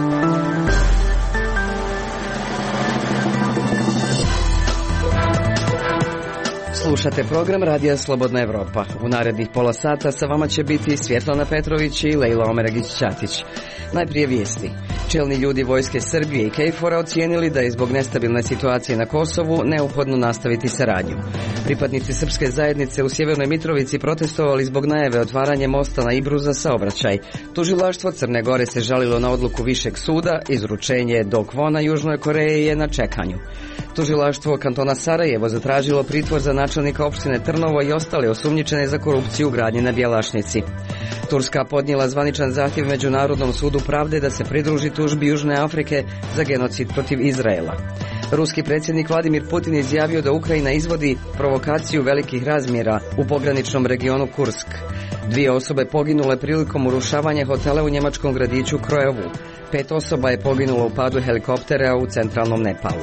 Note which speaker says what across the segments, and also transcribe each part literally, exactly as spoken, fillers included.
Speaker 1: Slušate program Radija Slobodna Evropa. U narednih pola sata sa vama će biti Svjetlana Petrović i Lejla Omeragić-Ćatić. Najprije vijesti. Čelni ljudi vojske Srbije i KFOR-a ocijenili da je zbog nestabilne situacije na Kosovu neophodno nastaviti saradnju. Pripadnici srpske zajednice u Sjevernoj Mitrovici protestovali zbog najave otvaranja mosta na Ibru za saobraćaj. Tužilaštvo Crne Gore se žalilo na odluku Višeg suda, izručenje Do Kwona Južnoj Koreji je na čekanju. Tužilaštvo kantona Sarajevo zatražilo pritvor za načelnika opštine Trnovo i ostale osumnjičene za korupciju u gradnji na Bjelašnici. Turska podnijela zvaničan zahtjev Međunarodnom sudu pravde da se pridruži tužbi Južne Afrike za genocid protiv Izraela. Ruski predsjednik Vladimir Putin izjavio da Ukrajina izvodi provokaciju velikih razmjera u pograničnom regionu Kursk. Dvije osobe poginule prilikom urušavanja hotela u njemačkom gradiću Krojevu. Pet osoba je poginulo u padu helikoptera u centralnom Nepalu.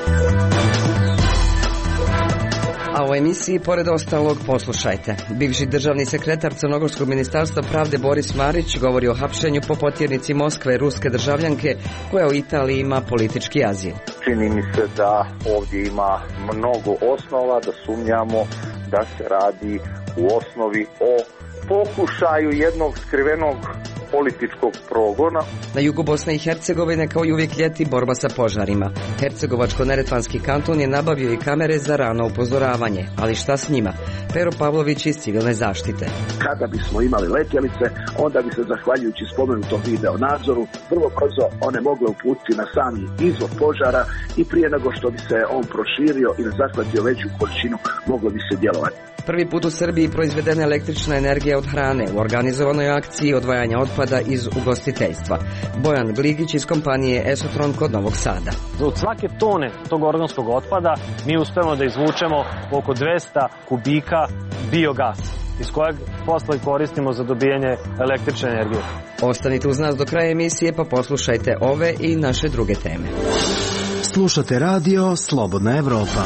Speaker 1: A u emisiji, pored ostalog, poslušajte. Bivši državni sekretar Crnogorskog ministarstva pravde Boris Marić govori o hapšenju po potjernici Moskve ruske državljanke koja u Italiji ima politički azil.
Speaker 2: Čini mi se da ovdje ima mnogo osnova da sumnjamo da se radi u osnovi o pokušaju jednog skrivenog političkog progona.
Speaker 1: Na jugu Bosne i Hercegovine kao i uvijek ljeti borba sa požarima. Hercegovačko-neretvanski kanton je nabavio i kamere za rano upozoravanje. Ali šta s njima? Pero Pavlović iz civilne zaštite.
Speaker 3: Kada bismo imali letjelice, onda bi se zahvaljujući spomenutom video nadzoru vrlo brzo one mogle uputiti na sami izvor požara i prije nego što bi se on proširio ili zahvatio veću količinu moglo bi se djelovati.
Speaker 1: Prvi put u Srbiji proizvedena električna energija od hrane u organizovanoj akciji odvajanja otpada iz ugostiteljstva. Bojan Gligić iz kompanije Esotron kod Novog Sada.
Speaker 4: Od svake tone tog organskog otpada mi uspemo da izvučemo oko dvesta kubika biogasa, iz kojeg posle koristimo za dobijanje električne energije.
Speaker 1: Ostanite uz nas do kraja emisije pa poslušajte ove i naše druge teme.
Speaker 5: Slušate radio Slobodna Evropa.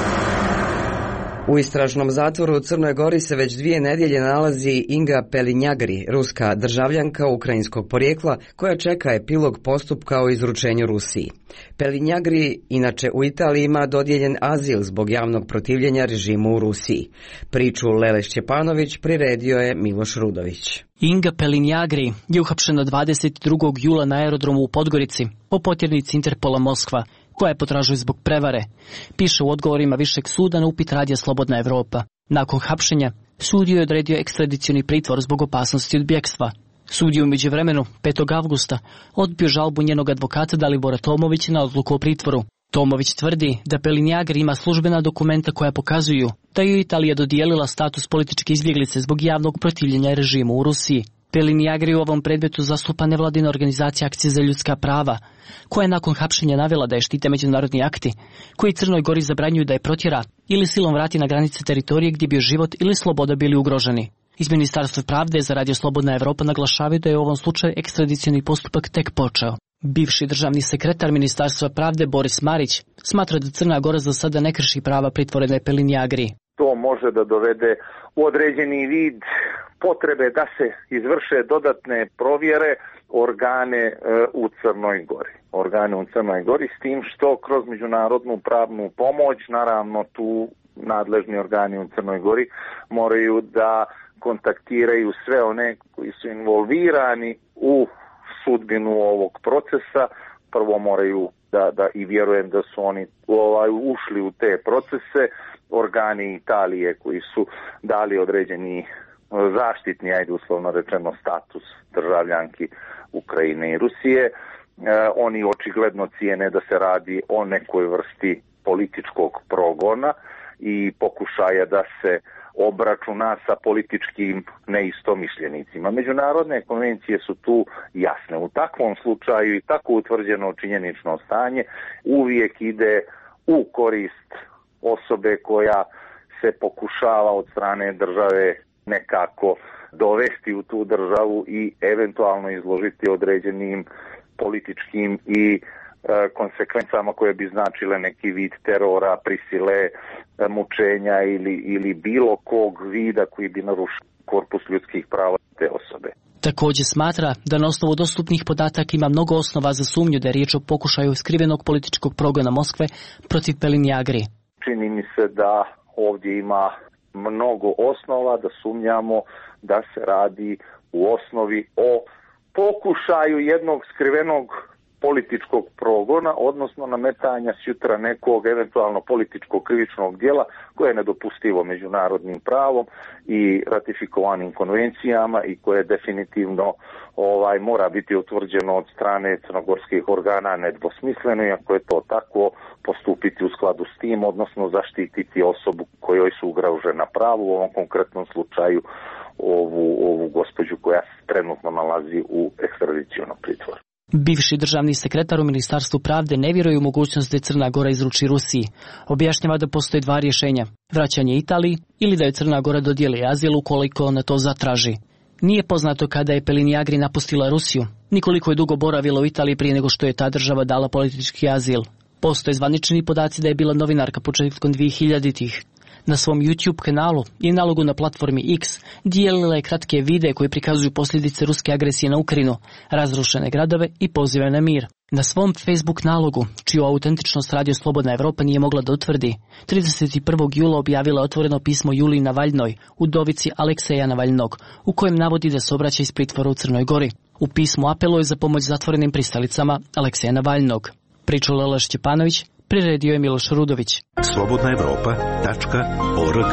Speaker 1: U istražnom zatvoru u Crnoj Gori se već dvije nedjelje nalazi Inga Pelinjagri, ruska državljanka ukrajinskog porijekla, koja čeka epilog postupka o izručenju Rusiji. Pelinjagri inače u Italiji ima dodijeljen azil zbog javnog protivljenja režimu u Rusiji. Priču Lele Šćepanović priredio je Miloš Rudović.
Speaker 6: Inga Pelinjagri je uhapšena dvadeset drugog jula na aerodromu u Podgorici po potjernici Interpola Moskva, koja je potražuje zbog prevare, piše u odgovorima Višeg suda na upit Radija Slobodna Evropa. Nakon hapšenja, sud je odredio ekstradicioni pritvor zbog opasnosti od bjekstva. Sud je u međuvremenu, petog avgusta, odbio žalbu njenog advokata Dalibora Tomovića na odluku o pritvoru. Tomović tvrdi da Pelinjagri ima službena dokumenta koja pokazuju da je Italija dodijelila status političke izbjeglice zbog javnog protivljenja režimu u Rusiji. Pelinjagri u ovom predmetu zastupa nevladina organizacija Akcije za ljudska prava, koja je nakon hapšenja navela da je štite međunarodni akti, koji Crnoj Gori zabranjuju da je protjera ili silom vrati na granice teritorije gdje bi život ili sloboda bili ugroženi. Iz Ministarstva pravde za Radio Slobodna Evropa naglašavaju da je u ovom slučaju ekstradicioni postupak tek počeo. Bivši državni sekretar Ministarstva pravde Boris Marić smatra da Crna Gora za sada ne krši prava pritvorene Pelinjagri.
Speaker 2: To može da dovede u određeni vid potrebe da se izvrše dodatne provjere organe e, u Crnoj Gori. Organe u Crnoj Gori s tim što kroz međunarodnu pravnu pomoć, naravno tu nadležni organi u Crnoj Gori moraju da kontaktiraju sve one koji su involvirani u sudbinu ovog procesa. Prvo moraju da, da i vjerujem da su oni ovaj, ušli u te procese, organi Italije koji su dali određeni zaštitni, ajde uslovno rečeno, status državljanki Ukrajine i Rusije. E, oni očigledno cijene da se radi o nekoj vrsti političkog progona i pokušaja da se obračuna sa političkim neistomišljenicima. Međunarodne konvencije su tu jasne. U takvom slučaju i tako utvrđeno činjenično stanje uvijek ide u korist osobe koja se pokušava od strane države nekako dovesti u tu državu i eventualno izložiti određenim političkim i e, konsekvencama koje bi značile neki vid terora, prisile, e, mučenja ili, ili bilo kog vida koji bi narušio korpus ljudskih prava te osobe.
Speaker 6: Također smatra da na osnovu dostupnih podataka ima mnogo osnova za sumnju da je riječ o pokušaju skrivenog političkog progona Moskve protiv Pelinjagri.
Speaker 2: Čini mi se da ovdje ima mnogo osnova da sumnjamo da se radi u osnovi o pokušaju jednog skrivenog političkog progona, odnosno nametanja sutra nekog eventualno političkog krivičnog djela koje je nedopustivo međunarodnim pravom i ratifikovanim konvencijama i koje definitivno ovaj mora biti utvrđeno od strane crnogorskih organa nedvosmisleno, i ako je to tako, postupiti u skladu s tim, odnosno zaštititi osobu kojoj su ugrožena pravo, u ovom konkretnom slučaju ovu, ovu gospođu koja se trenutno nalazi u ekstradicionom pritvoru.
Speaker 6: Bivši državni sekretar u Ministarstvu pravde ne vjeruje u mogućnost da je Crna Gora izruči Rusiji. Objašnjava da postoje dva rješenja, vraćanje Italiji ili da je Crna Gora dodijeli azil ukoliko ona to zatraži. Nije poznato kada je Pelinjagri napustila Rusiju, ni koliko je dugo boravila u Italiji prije nego što je ta država dala politički azil. Postoje zvanični podaci da je bila novinarka početkom dvehiljaditih. Na svom YouTube kanalu i nalogu na platformi X dijelila je kratke videe koje prikazuju posljedice ruske agresije na Ukrajinu, razrušene gradove i pozive na mir. Na svom Facebook nalogu, čiju autentičnost Radio Slobodna Evropa nije mogla da utvrdi, trideset prvog jula objavila otvoreno pismo Juliji Navaljnoj, udovici Alekseja Navaljnog, u kojem navodi da se obraća iz pritvora u Crnoj Gori. U pismu apeluje za pomoć zatvorenim pristalicama Alekseja Navaljnog. Priču Lela Šćepanović, priredio je Miloš Rudović.
Speaker 7: slobodna evropa tačka org.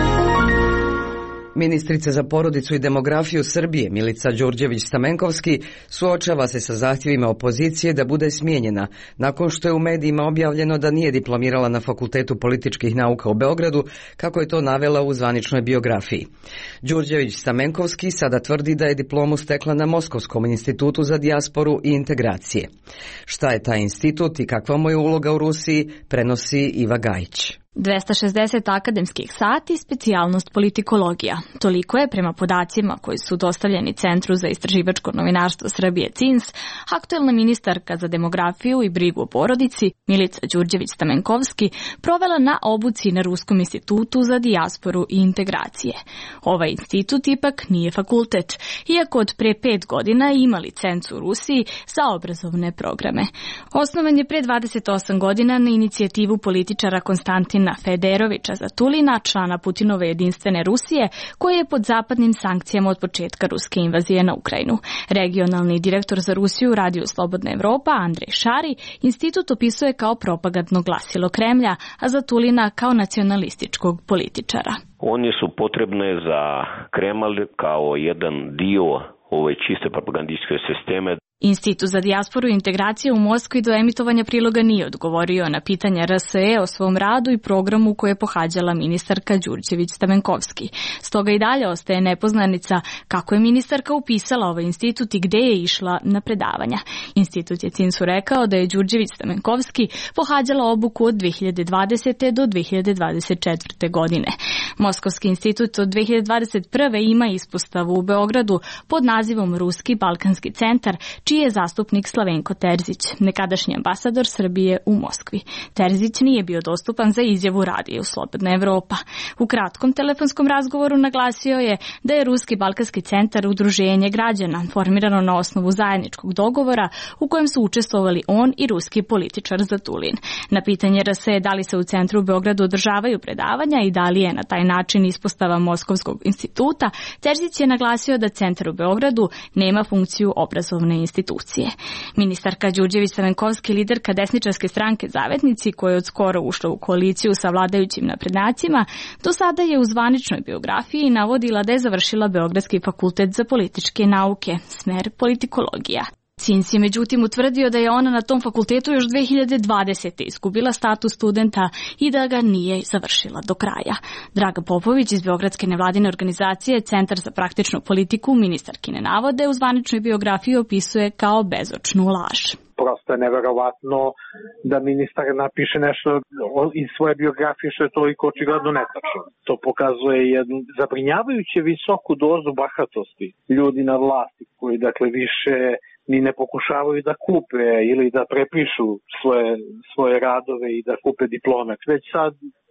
Speaker 1: Ministrica za porodicu i demografiju Srbije Milica Đurđević-Stamenkovski suočava se sa zahtjevima opozicije da bude smijenjena nakon što je u medijima objavljeno da nije diplomirala na Fakultetu političkih nauka u Beogradu, kako je to navela u zvaničnoj biografiji. Đurđević-Stamenkovski sada tvrdi da je diplomu stekla na Moskovskom institutu za dijasporu i integracije. Šta je taj institut i kakva mu je uloga u Rusiji, prenosi Iva Gajić.
Speaker 8: dvesta šezdeset akademskih sati, specijalnost politikologija. Toliko je, prema podacima koji su dostavljeni Centru za istraživačko novinarstvo Srbije C I N S, aktuelna ministarka za demografiju i brigu o porodici Milica Đurđević-Stamenkovski provela na obuci na Ruskom institutu za dijasporu i integracije. Ovaj institut ipak nije fakultet, iako od pre pet godina ima licencu u Rusiji za obrazovne programe. Osnovan je pre dvadeset osam godina na inicijativu političara Konstantina Federovića Zatulina, člana Putinove jedinstvene Rusije, koji je pod zapadnim sankcijama od početka ruske invazije na Ukrajinu. Regionalni direktor za Rusiju Radio Slobodna Evropa Andrej Šari institut opisuje kao propagandno glasilo Kremlja, a Zatulina kao nacionalističkog političara.
Speaker 9: Oni su potrebne za Kremlj kao jedan dio ove čiste propagandističke sisteme.
Speaker 8: Institut za dijasporu i integraciju u Moskvi do emitovanja priloga nije odgovorio na pitanja R S E o svom radu i programu koje je pohađala ministarka Đurđević-Stamenkovski. Stoga i dalje ostaje nepoznanica kako je ministarka upisala ovaj institut i gde je išla na predavanja. Institut je C I N S-u rekao da je Đurđević-Stamenkovski pohađala obuku od dve hiljade dvadesete do dve hiljade dvadeset četvrte godine. Moskovski institut od dve hiljade dvadeset prve ima ispostavu u Beogradu pod nazivom Ruski Balkanski centar, čiji je zastupnik Slavenko Terzić, nekadašnji ambasador Srbije u Moskvi. Terzić nije bio dostupan za izjavu radiju Slobodna Evropa. U kratkom telefonskom razgovoru naglasio je da je Ruski Balkanski centar udruženje građana, formirano na osnovu zajedničkog dogovora u kojem su učestvovali on i ruski političar Zatulin. Na pitanje R S E da li se u centru u Beogradu održavaju predavanja i da li je na taj način ispostava Moskovskog instituta, Terzić je naglasio da centar u Beogradu nema funkciju obrazovne institucije. Ministarka Đurđević-Stamenkovski, liderka desničarske stranke Zavetnici, koja je od skoro ušla u koaliciju sa vladajućim naprednjacima, do sada je u zvaničnoj biografiji navodila da je završila Beogradski fakultet za političke nauke, smer politikologija. C I N S je međutim utvrdio da je ona na tom fakultetu još dve hiljade dvadesete izgubila status studenta i da ga nije završila do kraja. Draga Popović iz Beogradske nevladine organizacije Centar za praktičnu politiku ministarkine navode u zvaničnoj biografiji opisuje kao bezočnu laž.
Speaker 10: Prosto je neverovatno da ministar napiše nešto iz svoje biografije što je toliko očigledno netačno. To pokazuje jednu zabrinjavajuće visoku dozu bahatosti ljudi na vlasti koji dakle više ni ne pokušavaju da kupe ili da prepišu svoje, svoje radove i da kupe diplome. Već sad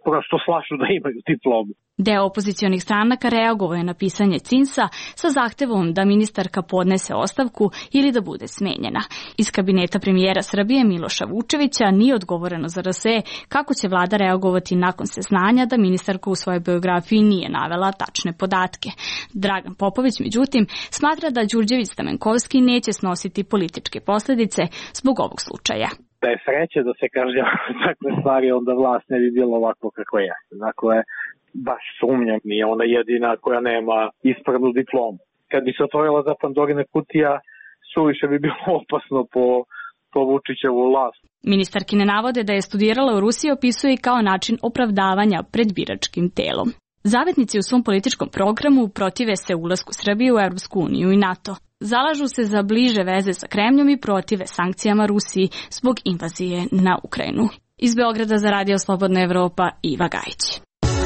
Speaker 10: prosto slažu da imaju diplomu.
Speaker 8: Deo opozicionih stranaka reagovao je na pisanje C I N S-a sa zahtevom da ministarka podnese ostavku ili da bude smenjena. Iz kabineta premijera Srbije Miloša Vučevića nije odgovoreno za R S E kako će vlada reagovati nakon saznanja da ministarka u svojoj biografiji nije navela tačne podatke. Dragan Popović, međutim, smatra da Đurđević Stamenkovski neće snositi političke posljedice zbog ovog slučaja.
Speaker 10: Da je sreće da se kažnjava takve stvari, onda vlast ne bi bilo ovako kako je. Dakle, baš sumnjam, nije ona jedina koja nema ispravnu diplomu. Kad bi se otvorila za Pandorina kutija, suviše bi bilo opasno po, po Vučićevu vlast.
Speaker 8: Ministarkine navode da je studirala u Rusiji opisuje i kao način opravdavanja pred biračkim telom. Zavetnici u svom političkom programu protive se ulasku Srbije u Europsku uniju i NATO. Zalažu se za bliže veze sa Kremljom i protive sankcijama Rusiji zbog invazije na Ukrajinu. Iz Beograda za Radio Slobodna Evropa, Iva Gajić.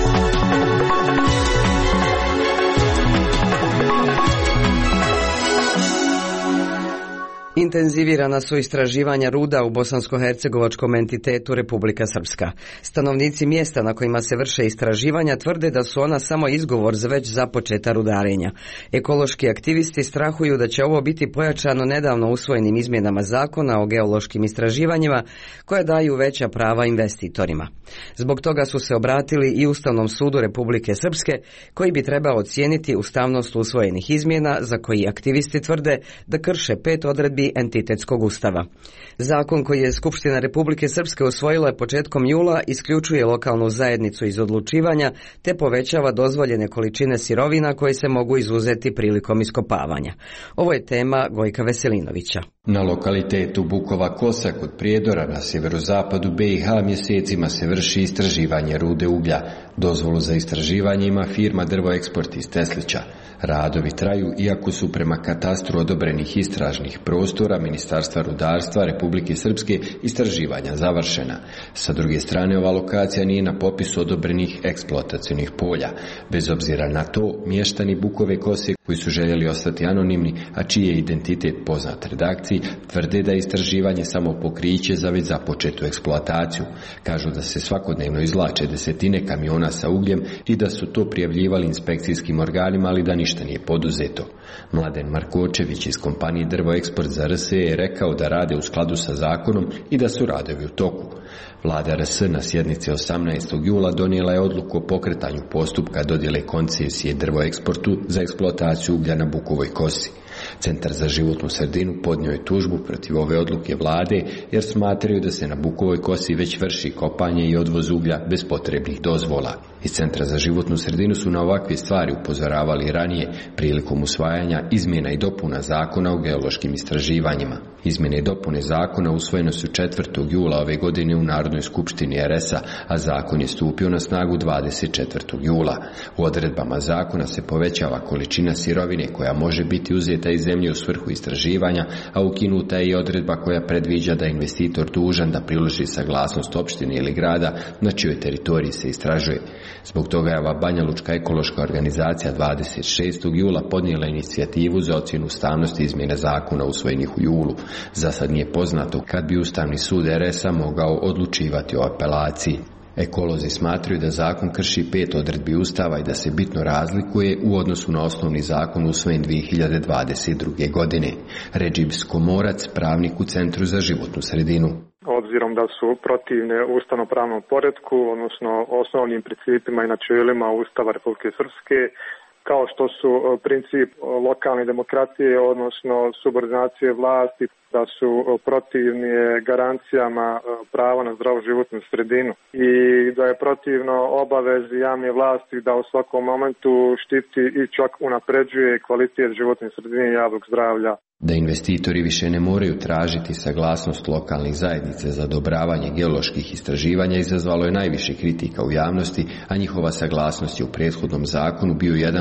Speaker 1: Intenzivirana su istraživanja ruda u bosansko-hercegovačkom entitetu Republika Srpska. Stanovnici mjesta na kojima se vrše istraživanja tvrde da su ona samo izgovor za već započeta rudarenja. Ekološki aktivisti strahuju da će ovo biti pojačano nedavno usvojenim izmjenama zakona o geološkim istraživanjima koje daju veća prava investitorima. Zbog toga su se obratili i Ustavnom sudu Republike Srpske, koji bi trebao ocijeniti ustavnost usvojenih izmjena za koji aktivisti tvrde da krše pet odredbi entitetskog ustava. Zakon koji je Skupština Republike Srpske usvojila početkom jula isključuje lokalnu zajednicu iz odlučivanja te povećava dozvoljene količine sirovina koje se mogu izuzeti prilikom iskopavanja. Ovo je tema Gojka Veselinovića.
Speaker 11: Na lokalitetu Bukova Kosa kod Prijedora na sjeverozapadu B i H mjesecima se vrši istraživanje rude uglja. Dozvolu za istraživanje ima firma Drvoeksport iz Teslića. Radovi traju iako su prema katastru odobrenih istražnih prostora Ministarstva rudarstva Republike Srpske istraživanja završena. Sa druge strane, ova lokacija nije na popisu odobrenih eksploatacionih polja. Bez obzira na to, mještani Bukove Kose koji su željeli ostati anonimni, a čiji je identitet poznat redakciji, tvrde da je istraživanje samo pokriće za već započetu eksploataciju. Kažu da se svakodnevno izvlače desetine kamiona sa ugljem i da su to prijavljivali inspekcijskim organima, ali da ništa nije poduzeto. Mladen Markočević iz kompanije Drvoeksport za R S E je rekao da rade u skladu sa zakonom i da su radovi u toku. Vlada R S na sjednici osamnaestog jula donijela je odluku o pokretanju postupka dodjele koncesije Drvoeksportu za eksploataciju uglja na Bukovoj Kosi. Centar za životnu sredinu podnio je tužbu protiv ove odluke vlade jer smatraju da se na Bukovoj Kosi već vrši kopanje i odvoz uglja bez potrebnih dozvola. Iz Centra za životnu sredinu su na ovakve stvari upozoravali ranije prilikom usvajanja izmjena i dopuna zakona o geološkim istraživanjima. Izmjene i dopune zakona usvojene su četvrtog jula ove godine u Narodnoj skupštini R S-a, a zakon je stupio na snagu dvadeset četvrtog jula. U odredbama zakona se povećava količina sirovine koja može biti uzeta iz zemlje u svrhu istraživanja, a ukinuta je i odredba koja predviđa da investitor dužan da priloži saglasnost opštine ili grada na čijoj teritoriji se istražuje. Zbog toga je ova Banjalučka ekološka organizacija dvadeset šestog jula podnijela inicijativu za ocjenu ustavnosti izmjene zakona usvojenih u julu. Za sad nije poznato kad bi Ustavni sud R S-a mogao odlučivati o apelaciji. Ekolozi smatraju da zakon krši pet odredbi Ustava i da se bitno razlikuje u odnosu na osnovni zakon usvojen dvije hiljade dvadeset druge. godine. Redžib Skomorac, pravnik u Centru za životnu sredinu.
Speaker 12: Obzirom da su protivne ustavno-pravnom poretku, odnosno osnovnim principima i načelima Ustava Republike Srpske, kao što su princip lokalne demokracije, odnosno subordinacije vlasti, da su protivni garancijama prava na zdravu životnu sredinu i da je protivno obavezi javne vlasti da u svakom momentu štiti i čak unapređuje kvalitet životne sredine i javnog zdravlja.
Speaker 11: Da investitori više ne moraju tražiti saglasnost lokalnih zajednica za odobravanje geoloških istraživanja izazvalo je najviše kritika u javnosti, a njihova saglasnost je u prethodnom zakonu bio jedan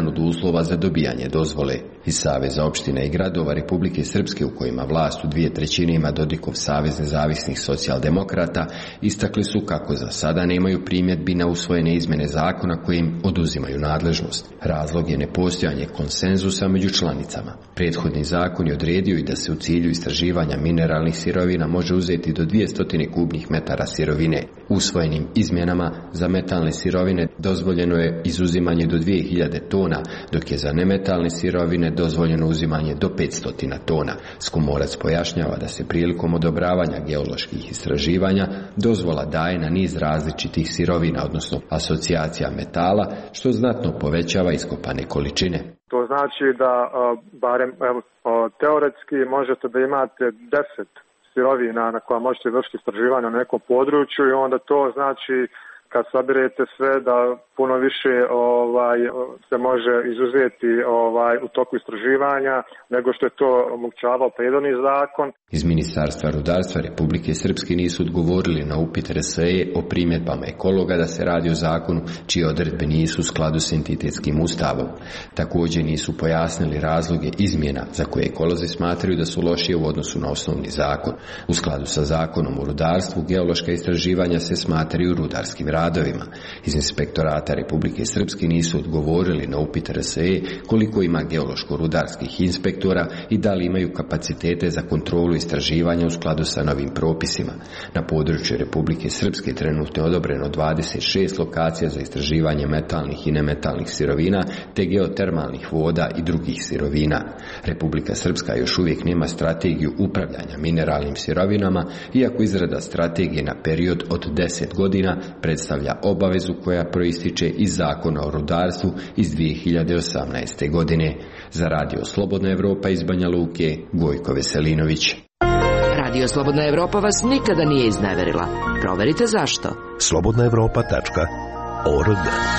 Speaker 11: od uslova za dobijanje dozvole. Iz Saveza opština i gradova Republike Srpske, u kojima vlast u dvije trećine ima Dodikov Savez nezavisnih socijaldemokrata, istakli su kako za sada nemaju primjedbi na usvojene izmjene zakona koje im oduzimaju nadležnost. Razlog je nepostojanje konsenzusa među članicama. Prethodni zakon je odredio i da se u cilju istraživanja mineralnih sirovina može uzeti do dvjesto kubnih metara sirovine. Usvojenim izmjenama za metalne sirovine dozvoljeno je izuzimanje do dvije hiljade tona, dok je za nemetalne sirovine dozvoljeno uzimanje do petsto tona. Skumorac pojašnjava da se prilikom odobravanja geoloških istraživanja dozvola daje na niz različitih sirovina, odnosno asocijacija metala, što znatno povećava iskopane količine.
Speaker 12: To znači da barem evo, teoretski možete da imate deset sirovina na koja možete vršiti istraživanje na nekom području i onda to znači kad sabirete sve da puno više ovaj, se može izuzeti ovaj, u toku istraživanja nego što je to omogućavao prethodni zakon.
Speaker 11: Iz Ministarstva rudarstva Republike Srpske nisu odgovorili na upit R S E o primjedbama ekologa da se radi o zakonu čije odredbe nisu u skladu s entitetskim ustavom. Također nisu pojasnili razloge izmjena za koje ekolozi smatraju da su lošije u odnosu na osnovni zakon. U skladu sa zakonom o rudarstvu geološka istraživanja se smatraju rudarskim radovima. Iz Inspektorata Republike Srpske nisu odgovorili na upit R S E koliko ima geološko-rudarskih inspektora i da li imaju kapacitete za kontrolu istraživanja u skladu sa novim propisima. Na području Republike Srpske trenutno je odobreno dvadeset šest lokacija za istraživanje metalnih i nemetalnih sirovina te geotermalnih voda i drugih sirovina. Republika Srpska još uvijek nema strategiju upravljanja mineralnim sirovinama, iako izrada strategije na period od deset godina predstavlja obavezu koja proističe iz Zakona o rudarstvu iz dvije hiljade osamnaeste. godine. Za Radio Slobodna Evropa iz Banja Luke, Gojko Veselinović.
Speaker 13: Radio Slobodna Evropa vas nikada nije izneverila. Proverite zašto.
Speaker 7: slobodna evropa tačka org.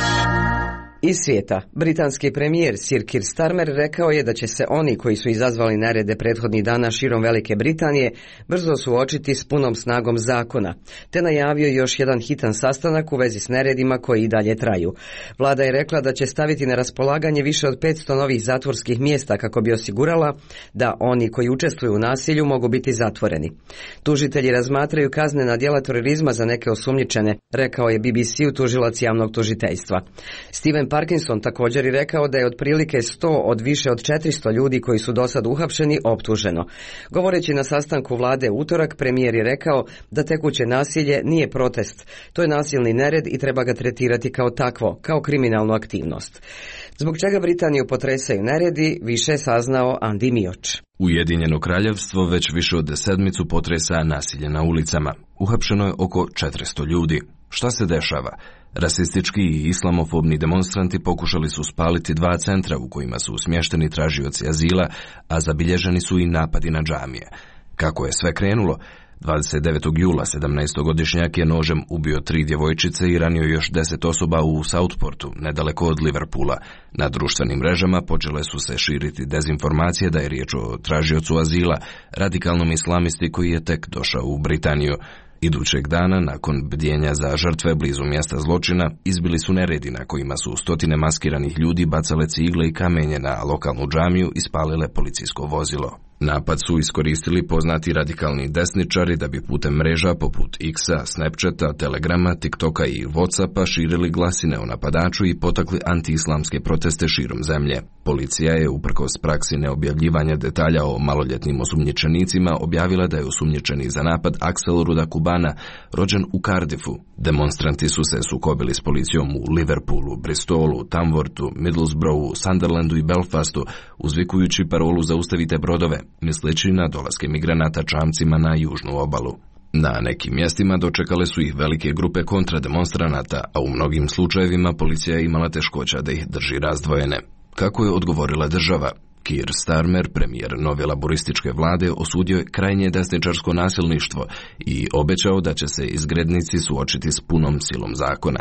Speaker 1: Iz svijeta, britanski premijer Sir Keir Starmer rekao je da će se oni koji su izazvali nerede prethodnih dana širom Velike Britanije brzo suočiti s punom snagom zakona, te najavio još jedan hitan sastanak u vezi s neredima koji i dalje traju. Vlada je rekla da će staviti na raspolaganje više od petsto novih zatvorskih mjesta kako bi osigurala da oni koji učestvuju u nasilju mogu biti zatvoreni. Tužitelji razmatraju kaznena djela terorizma za neke osumnjičene, rekao je B B C-u tužilac javnog tužiteljstva. Steven Parkinson također je rekao da je otprilike sto od više od četiristo ljudi koji su do sad uhapšeni optuženo. Govoreći na sastanku vlade u utorak, premijer je rekao da tekuće nasilje nije protest. To je nasilni nered i treba ga tretirati kao takvo, kao kriminalnu aktivnost. Zbog čega Britaniju potresaju neredi, više saznao Andi Mioč.
Speaker 14: Ujedinjeno kraljevstvo već više od sedmicu potresa nasilje na ulicama. Uhapšeno je oko četiristo ljudi. Šta se dešava? Rasistički i islamofobni demonstranti pokušali su spaliti dva centra u kojima su smješteni tražioci azila, a zabilježeni su i napadi na džamije. Kako je sve krenulo? dvadeset devetog jula sedamnaestogodišnjak je nožem ubio tri djevojčice i ranio još deset osoba u Southportu, nedaleko od Liverpoola. Na društvenim mrežama počele su se širiti dezinformacije da je riječ o tražiocu azila, radikalnom islamisti koji je tek došao u Britaniju. Idućeg dana, nakon bdjenja za žrtve blizu mjesta zločina, izbili su neredi na kojima su stotine maskiranih ljudi bacale cigle i kamenje na lokalnu džamiju i spalile policijsko vozilo. Napad su iskoristili poznati radikalni desničari da bi putem mreža poput X-a, Snapchata, Telegrama, TikToka i Whatsappa širili glasine o napadaču i potakli antiislamske proteste širom zemlje. Policija je, uprkos praksi neobjavljivanja detalja o maloljetnim osumnjičenicima, objavila da je osumnjičeni za napad Axel Ruda Kubana, rođen u Cardiffu. Demonstranti su se sukobili s policijom u Liverpoolu, Bristolu, Tamworthu, Middlesbroughu, Sunderlandu i Belfastu, uzvikujući parolu zaustavite brodove, misleći na dolaske migranata čamcima na južnu obalu. Na nekim mjestima dočekale su ih velike grupe kontrademonstranata, a u mnogim slučajevima policija je imala teškoća da ih drži razdvojene. Kako je odgovorila država? Keir Starmer, premijer nove laborističke vlade, osudio je krajnje desničarsko nasilništvo i obećao da će se izgrednici suočiti s punom silom zakona.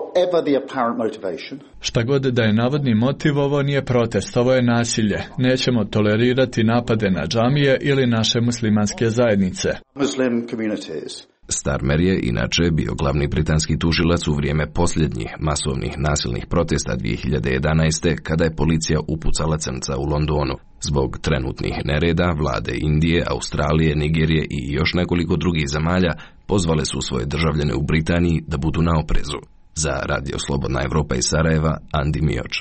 Speaker 15: Šta god da je navodni motiv, ovo nije protest, ovo je nasilje. Nećemo tolerirati napade na džamije ili naše muslimanske zajednice.
Speaker 14: Starmer je inače bio glavni britanski tužilac u vrijeme posljednjih masovnih nasilnih protesta dvije hiljade jedanaeste. kada je policija upucala crnca u Londonu. Zbog trenutnih nereda, vlade Indije, Australije, Nigerije i još nekoliko drugih zemalja pozvale su svoje državljane u Britaniji da budu na oprezu. Za Radio Slobodna Evropa iz Sarajeva, Andi Mioč.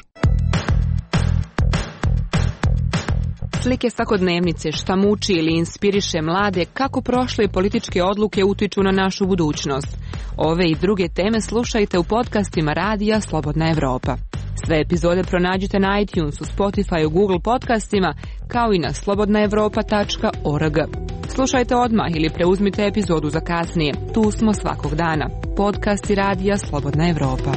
Speaker 16: Slike svakodnevnice, šta muči ili inspiriše mlade, kako prošle političke odluke utiču na našu budućnost. Ove i druge teme slušajte u podcastima Radija Slobodna Evropa. Sve epizode pronađite na iTunesu, Spotifyu, Google podcastima, kao i na slobodna evropa tačka org. Slušajte odmah ili preuzmite epizodu za kasnije. Tu smo svakog dana. Podcasti Radija Slobodna Evropa.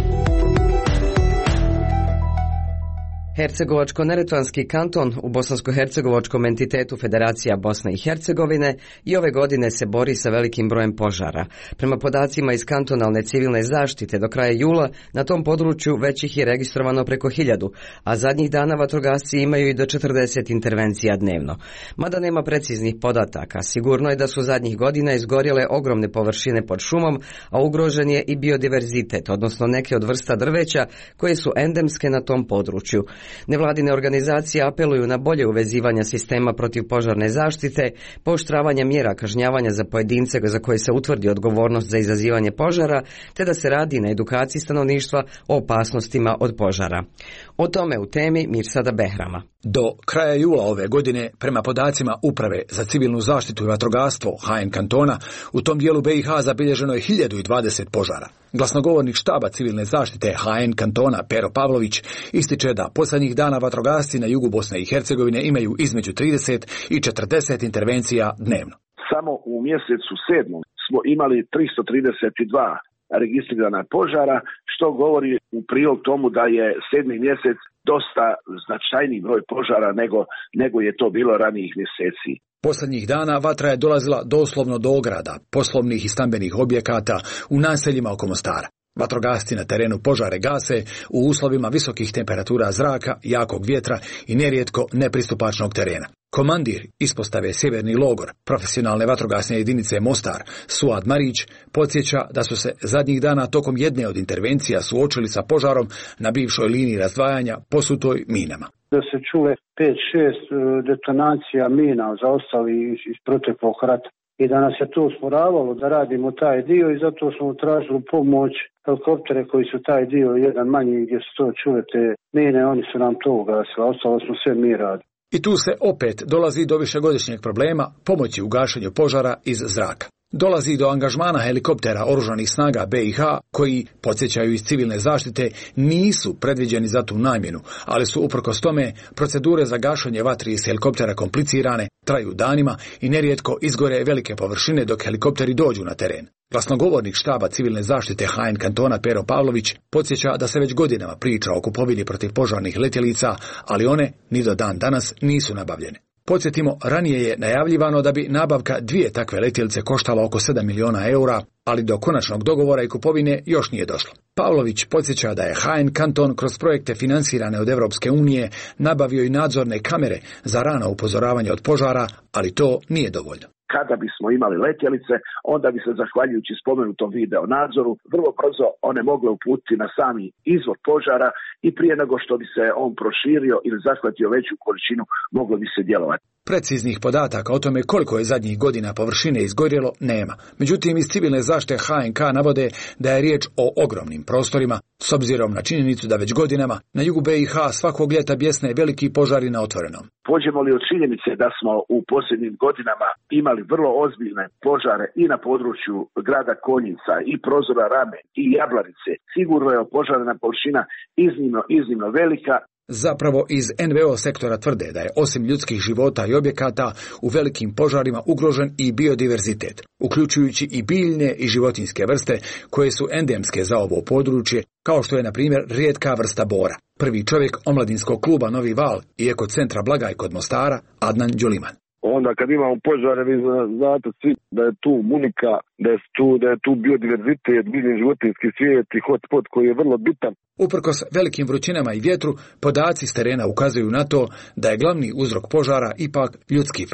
Speaker 1: Hercegovačko-neretvanski kanton u bosansko-hercegovačkom entitetu Federacija Bosne i Hercegovine i ove godine se bori sa velikim brojem požara. Prema podacima iz kantonalne civilne zaštite do kraja jula na tom području već ih je registrovano preko hiljadu, a zadnjih dana vatrogasci imaju i do četrdeset intervencija dnevno. Mada nema preciznih podataka, sigurno je da su zadnjih godina izgorjele ogromne površine pod šumom, a ugrožen je i biodiverzitet, odnosno neke od vrsta drveća koje su endemske na tom području. Nevladine organizacije apeluju na bolje uvezivanje sistema protiv požarne zaštite, pooštravanje mjera kažnjavanja za pojedince za koje se utvrdi odgovornost za izazivanje požara, te da se radi na edukaciji stanovništva o opasnostima od požara. O tome u temi Mirsada Behrama.
Speaker 17: Do kraja jula ove godine, prema podacima Uprave za civilnu zaštitu i vatrogastvo H N kantona, u tom dijelu B i H zabilježeno je hiljadu dvadeset požara. Glasnogovornik štaba civilne zaštite H N kantona Pero Pavlović ističe da posljednjih dana vatrogasci na jugu Bosne i Hercegovine imaju između trideset i četrdeset intervencija dnevno.
Speaker 3: Samo u mjesecu sedmom smo imali tristo trideset dva registrirana požara, što govori u prilog tomu da je sedmi mjesec dosta značajniji broj požara nego, nego je to bilo ranijih mjeseci.
Speaker 17: Posljednjih dana vatra je dolazila doslovno do ograda, poslovnih i stambenih objekata u naseljima oko Mostara. Vatrogasci na terenu požare gase u uslovima visokih temperatura zraka, jakog vjetra i nerijetko nepristupačnog terena. Komandir ispostave Sjeverni logor profesionalne vatrogasne jedinice Mostar, Suad Marić, podsjeća da su se zadnjih dana tokom jedne od intervencija suočili sa požarom na bivšoj liniji razdvajanja posutoj minama.
Speaker 18: Da se čule pet šest detonacija mina zaostali iz, iz proteklog rata i da nas je to usporavalo da radimo taj dio i zato smo tražili pomoć helikoptere koji su taj dio jedan manji gdje su to čule te mine, oni su nam to ugasili, ostalo smo sve mi radili.
Speaker 17: I tu se opet dolazi do višegodišnjeg problema pomoći u gašenju požara iz zraka. Dolazi do angažmana helikoptera oružanih snaga B i H koji, podsjećaju iz civilne zaštite, nisu predviđeni za tu namjenu, ali su uprkos tome procedure za gašenje vatri iz helikoptera komplicirane, traju danima i nerijetko izgore velike površine dok helikopteri dođu na teren. Glasnogovornik štaba civilne zaštite H N kantona Pero Pavlović podsjeća da se već godinama priča o kupovini protiv požarnih letjelica, ali one ni do dan danas nisu nabavljene. Podsjetimo, ranije je najavljivano da bi nabavka dvije takve letjelice koštala oko sedam miliona eura, ali do konačnog dogovora i kupovine još nije došlo. Pavlović podsjeća da je H N kanton kroz projekte financirane od Europske unije nabavio i nadzorne kamere za rano upozoravanje od požara, ali to nije dovoljno.
Speaker 3: Kada bismo imali letjelice, onda bi se, zahvaljujući spomenutom video nadzoru, vrlo brzo one mogle uputiti na sami izvor požara i prije nego što bi se on proširio ili zahvatio veću količinu, moglo bi se djelovati.
Speaker 17: Preciznih podataka o tome koliko je zadnjih godina površine izgorjelo nema. Međutim, iz civilne zaštite H N K navode da je riječ o ogromnim prostorima, s obzirom na činjenicu da već godinama na jugu B i H svakog ljeta bjesne veliki požari na otvorenom.
Speaker 3: Pođemo li od činjenice da smo u posljednjim godinama imali vrlo ozbiljne požare i na području grada Konjica i Prozora Rame i Jablarice, sigurno je opožarena površina iznimno, iznimno velika.
Speaker 17: Zapravo iz N V O sektora tvrde da je osim ljudskih života i objekata u velikim požarima ugrožen i biodiverzitet, uključujući i biljne i životinjske vrste koje su endemske za ovo područje, kao što je na primjer rijetka vrsta bora. Prvi čovjek omladinskog kluba Novi Val i ekocentra Blagaj kod Mostara, Adnan Đuliman.
Speaker 19: Onda kad imamo požare, vi znate svi da je tu munika, da je tu, da je tu biodiverzitet, biljni životinjski svijet i hotspot koji je vrlo bitan.
Speaker 17: Uprkos velikim vrućinama i vjetru, podaci s terena ukazuju na to da je glavni uzrok požara ipak ljudski faktor.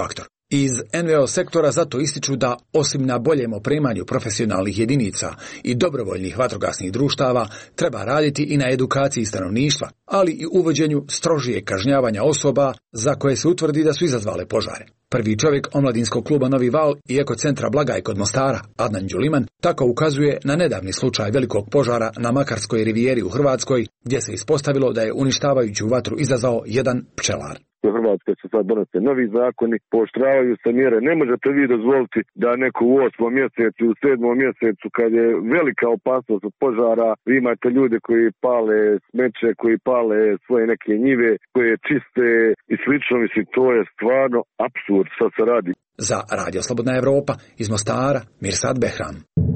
Speaker 17: Iz en ve o sektora zato ističu da, osim na boljem opremanju profesionalnih jedinica i dobrovoljnih vatrogasnih društava, treba raditi i na edukaciji stanovništva, ali i uvođenju strožije kažnjavanja osoba za koje se utvrdi da su izazvale požare. Prvi čovjek omladinskog kluba Novi Val i ekocentra Blagaj kod Mostara, Adnan Đuliman, tako ukazuje na nedavni slučaj velikog požara na Makarskoj rivijeri u Hrvatskoj, gdje se ispostavilo da je uništavajuću vatru izazvao jedan pčelar.
Speaker 19: U Hrvatskoj se sad donose novi zakoni, pooštravaju se mjere. Ne možete vi dozvoliti da neko u osmom mjesecu, u sedmom mjesecu, kad je velika opasnost od požara, vi imate ljude koji pale smeće, koji pale svoje neke njive, koje čiste i slično. Mislim, to je stvarno apsurd što se radi.
Speaker 17: Za Radio Slobodna Evropa iz Mostara, Mirsad Behram.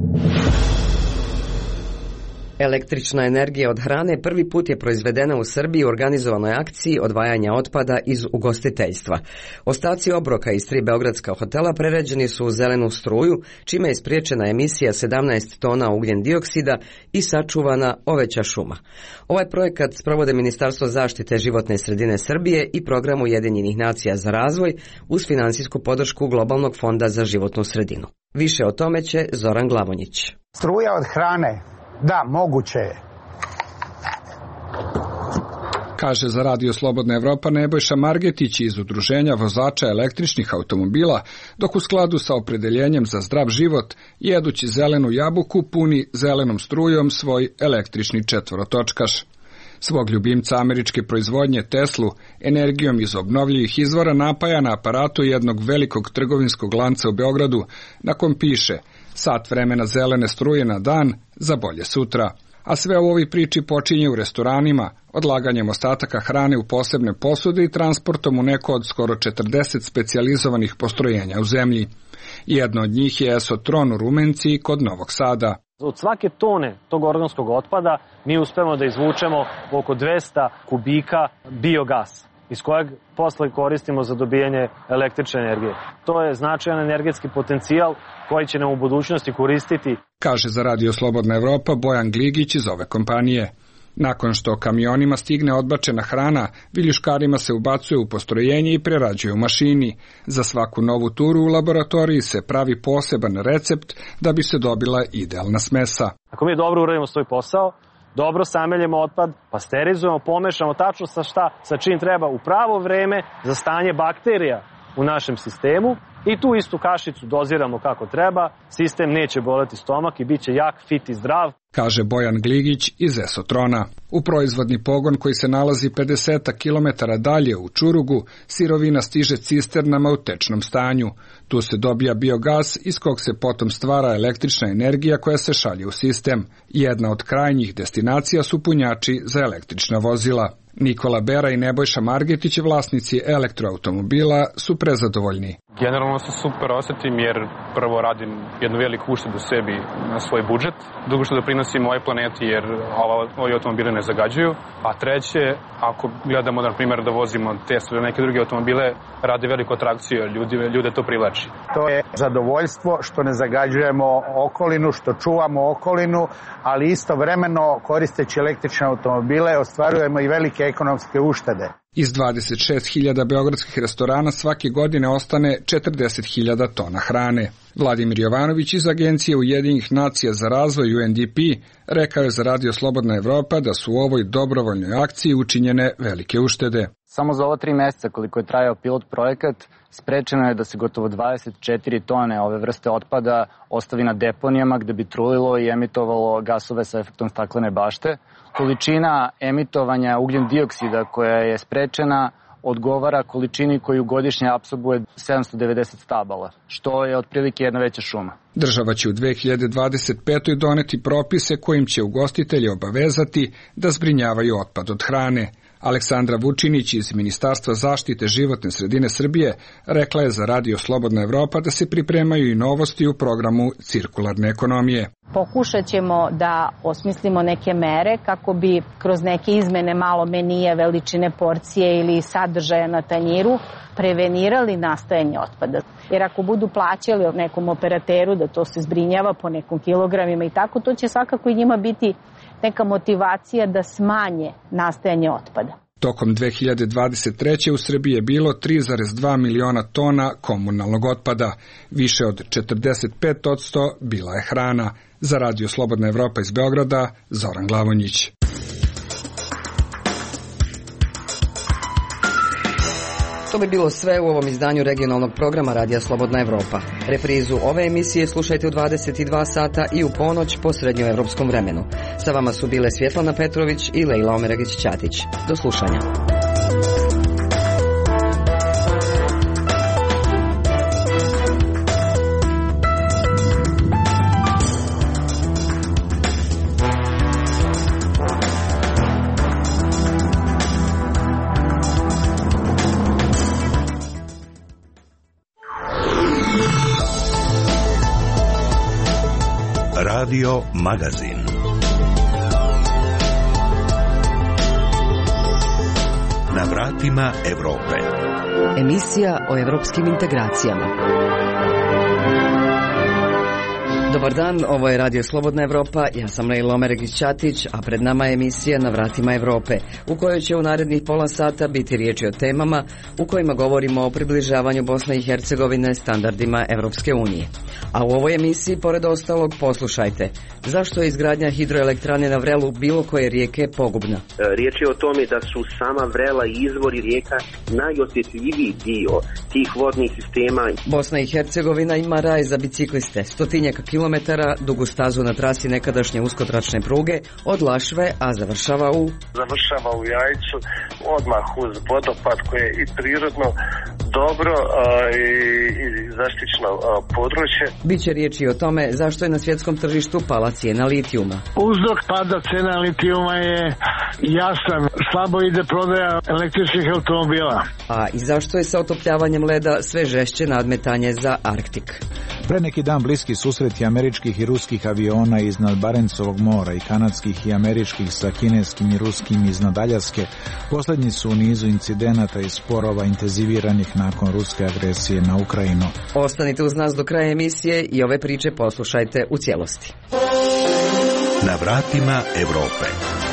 Speaker 1: Električna energija od hrane prvi put je proizvedena u Srbiji u organizovanoj akciji odvajanja otpada iz ugostiteljstva. Ostaci obroka iz tri beogradska hotela prerađeni su u zelenu struju, čime je spriječena emisija sedamnaest tona ugljen dioksida i sačuvana oveća šuma. Ovaj projekat sprovode Ministarstvo zaštite životne sredine Srbije i Program Ujedinjenih nacija za razvoj uz finansijsku podršku Globalnog fonda za životnu sredinu. Više o tome će Zoran Glavonjić.
Speaker 20: Struja od hrane. Da, moguće je.
Speaker 21: Kaže za Radio Slobodna Evropa Nebojša Margetić iz Udruženja vozača električnih automobila, dok u skladu sa opredeljenjem za zdrav život, jedući zelenu jabuku, puni zelenom strujom svoj električni četvorotočkaš. Svog ljubimca američke proizvodnje Teslu energijom iz obnovljivih izvora napaja na aparatu jednog velikog trgovinskog lanca u Beogradu, na kom piše sat vremena zelene struje na dan za bolje sutra. A sve u ovoj priči počinje u restoranima, odlaganjem ostataka hrane u posebne posude i transportom u neko od skoro četrdeset specijalizovanih postrojenja u zemlji. Jedno od njih je Esotron u Rumenci kod Novog Sada.
Speaker 4: Od svake tone tog organskog otpada mi uspemo da izvučemo oko dvesta kubika biogasa, iz kojeg posle koristimo za dobijanje električne energije. To je značajan energetski potencijal koji će nam u budućnosti koristiti.
Speaker 21: Kaže za Radio Slobodna Evropa Bojan Gligić iz ove kompanije. Nakon što kamionima stigne odbačena hrana, viljuškarima se ubacuje u postrojenje i prerađuje u mašini. Za svaku novu turu u laboratoriji se pravi poseban recept da bi se dobila idealna smesa.
Speaker 4: Ako mi dobro uradimo svoj posao, dobro sameljemo otpad, pasterizujemo, pomešamo tačno sa šta, sa čim treba u pravo vreme za stanje bakterija u našem sistemu i tu istu kašicu doziramo kako treba, sistem neće boleti stomak i bit će jak, fit i zdrav.
Speaker 21: Kaže Bojan Gligić iz Esotrona. U proizvodni pogon koji se nalazi pedeset kilometara dalje u Čurugu, sirovina stiže cisternama u tečnom stanju. Tu se dobija biogas iz kog se potom stvara električna energija koja se šalje u sistem. Jedna od krajnjih destinacija su punjači za električna vozila. Nikola Bera i Nebojša Margetić, vlasnici elektroautomobila, su prezadovoljni.
Speaker 22: Generalno se super osjetim jer prvo radim jednu veliku uštedu sebi na svoj budžet, drugo što doprinosim ovoj planeti jer ovi automobili ne zagađuju, a treće, ako gledamo na primjer da vozimo Tesla ili neke druge automobile, radi veliku atrakciju, ljudi, ljude to privlači.
Speaker 20: To je zadovoljstvo što ne zagađujemo okolinu, što čuvamo okolinu, ali istovremeno koristeći električne automobile ostvarujemo i velike ekonomske uštede.
Speaker 21: Iz dvadeset šest hiljada beogradskih restorana svake godine ostane četrdeset hiljada tona hrane. Vladimir Jovanović iz Agencije Ujedinjenih nacija za razvoj U N D P rekao je za Radio Slobodna Evropa da su u ovoj dobrovoljnoj akciji učinjene velike uštede.
Speaker 23: Samo za ova tri mjeseca koliko je trajao pilot projekat, sprečeno je da se gotovo dvadeset četiri tone ove vrste otpada ostavi na deponijama gde bi trulilo i emitovalo gasove sa efektom staklene bašte. Količina emitovanja ugljen dioksida koja je sprečena odgovara količini koju godišnje apsorbuje sedamsto devedeset stabala, što je otprilike jedna veća šuma.
Speaker 21: Država će u dve hiljade dvadeset petoj doneti propise kojim će ugostitelji obavezati da zbrinjavaju otpad od hrane. Aleksandra Vučinić iz Ministarstva zaštite životne sredine Srbije rekla je za Radio Slobodna Evropa da se pripremaju i novosti u programu cirkularne ekonomije.
Speaker 24: Pokušat ćemo da osmislimo neke mere kako bi kroz neke izmene malo menije, veličine porcije ili sadržaja na tanjiru prevenirali nastajanje otpada. Jer ako budu plaćali nekom operateru da to se zbrinjava po nekom kilogramima i tako, to će svakako i njima biti neka motivacija da smanje nastajanje otpada.
Speaker 21: Tokom dve hiljade dvadeset treće. u Srbiji je bilo tri zarez dva miliona tona komunalnog otpada. Više od četrdeset pet posto bila je hrana. Za Radio Slobodna Evropa iz Beograda, Zoran Glavonjić.
Speaker 1: To bi bilo sve u ovom izdanju regionalnog programa Radija Slobodna Evropa. Reprizu ove emisije slušajte u dvadeset dva sata i u ponoć po srednjoevropskom vremenu. Sa vama su bile Svjetlana Petrović i Lejla Omeragić-Ćatić. Do slušanja.
Speaker 7: Radio Magazin. Na vratima Evrope.
Speaker 13: Emisija o evropskim integracijama.
Speaker 1: Dobar dan, ovo je Radio Slobodna Evropa, ja sam Lejla Omeragić-Ćatić, a pred nama je emisija Na vratima Evrope, u kojoj će u narednih pola sata biti riječi o temama u kojima govorimo o približavanju Bosne i Hercegovine standardima Evropske unije. A u ovoj emisiji, pored ostalog, poslušajte, zašto je izgradnja hidroelektrane na vrelu bilo koje rijeke pogubna?
Speaker 2: Riječ je o tome da su sama vrela i izvori rijeka najosjetljiviji dio tih vodnih sistema.
Speaker 1: Bosna i Hercegovina ima raj za bicikliste, stotinjaka kilometara dugu stazu na trasi nekadašnje uskotračne pruge od Lašve, a završava u...
Speaker 5: Završava u Jajcu, odmah uz vodopad koje je i prirodno dobro a, i, i zaštićeno a, područje.
Speaker 1: Biće riječi o tome zašto je na svjetskom tržištu pala cijena litijuma.
Speaker 6: Uzrok pada cena litijuma je jasan, slabo ide prodaja električnih automobila.
Speaker 1: A i zašto je sa otopljavanjem leda sve žešće nadmetanje za Arktik?
Speaker 9: Pre neki dan bliski susreti američkih i ruskih aviona iznad Barencovog mora i kanadskih i američkih sa kineskim i ruskim iznad Aljaske posljednji su u nizu incidenata i sporova intenziviranih nakon ruske agresije na Ukrajinu.
Speaker 1: Ostanite uz nas do kraja emisije i ove priče poslušajte u cijelosti.
Speaker 7: Na vratima Evrope.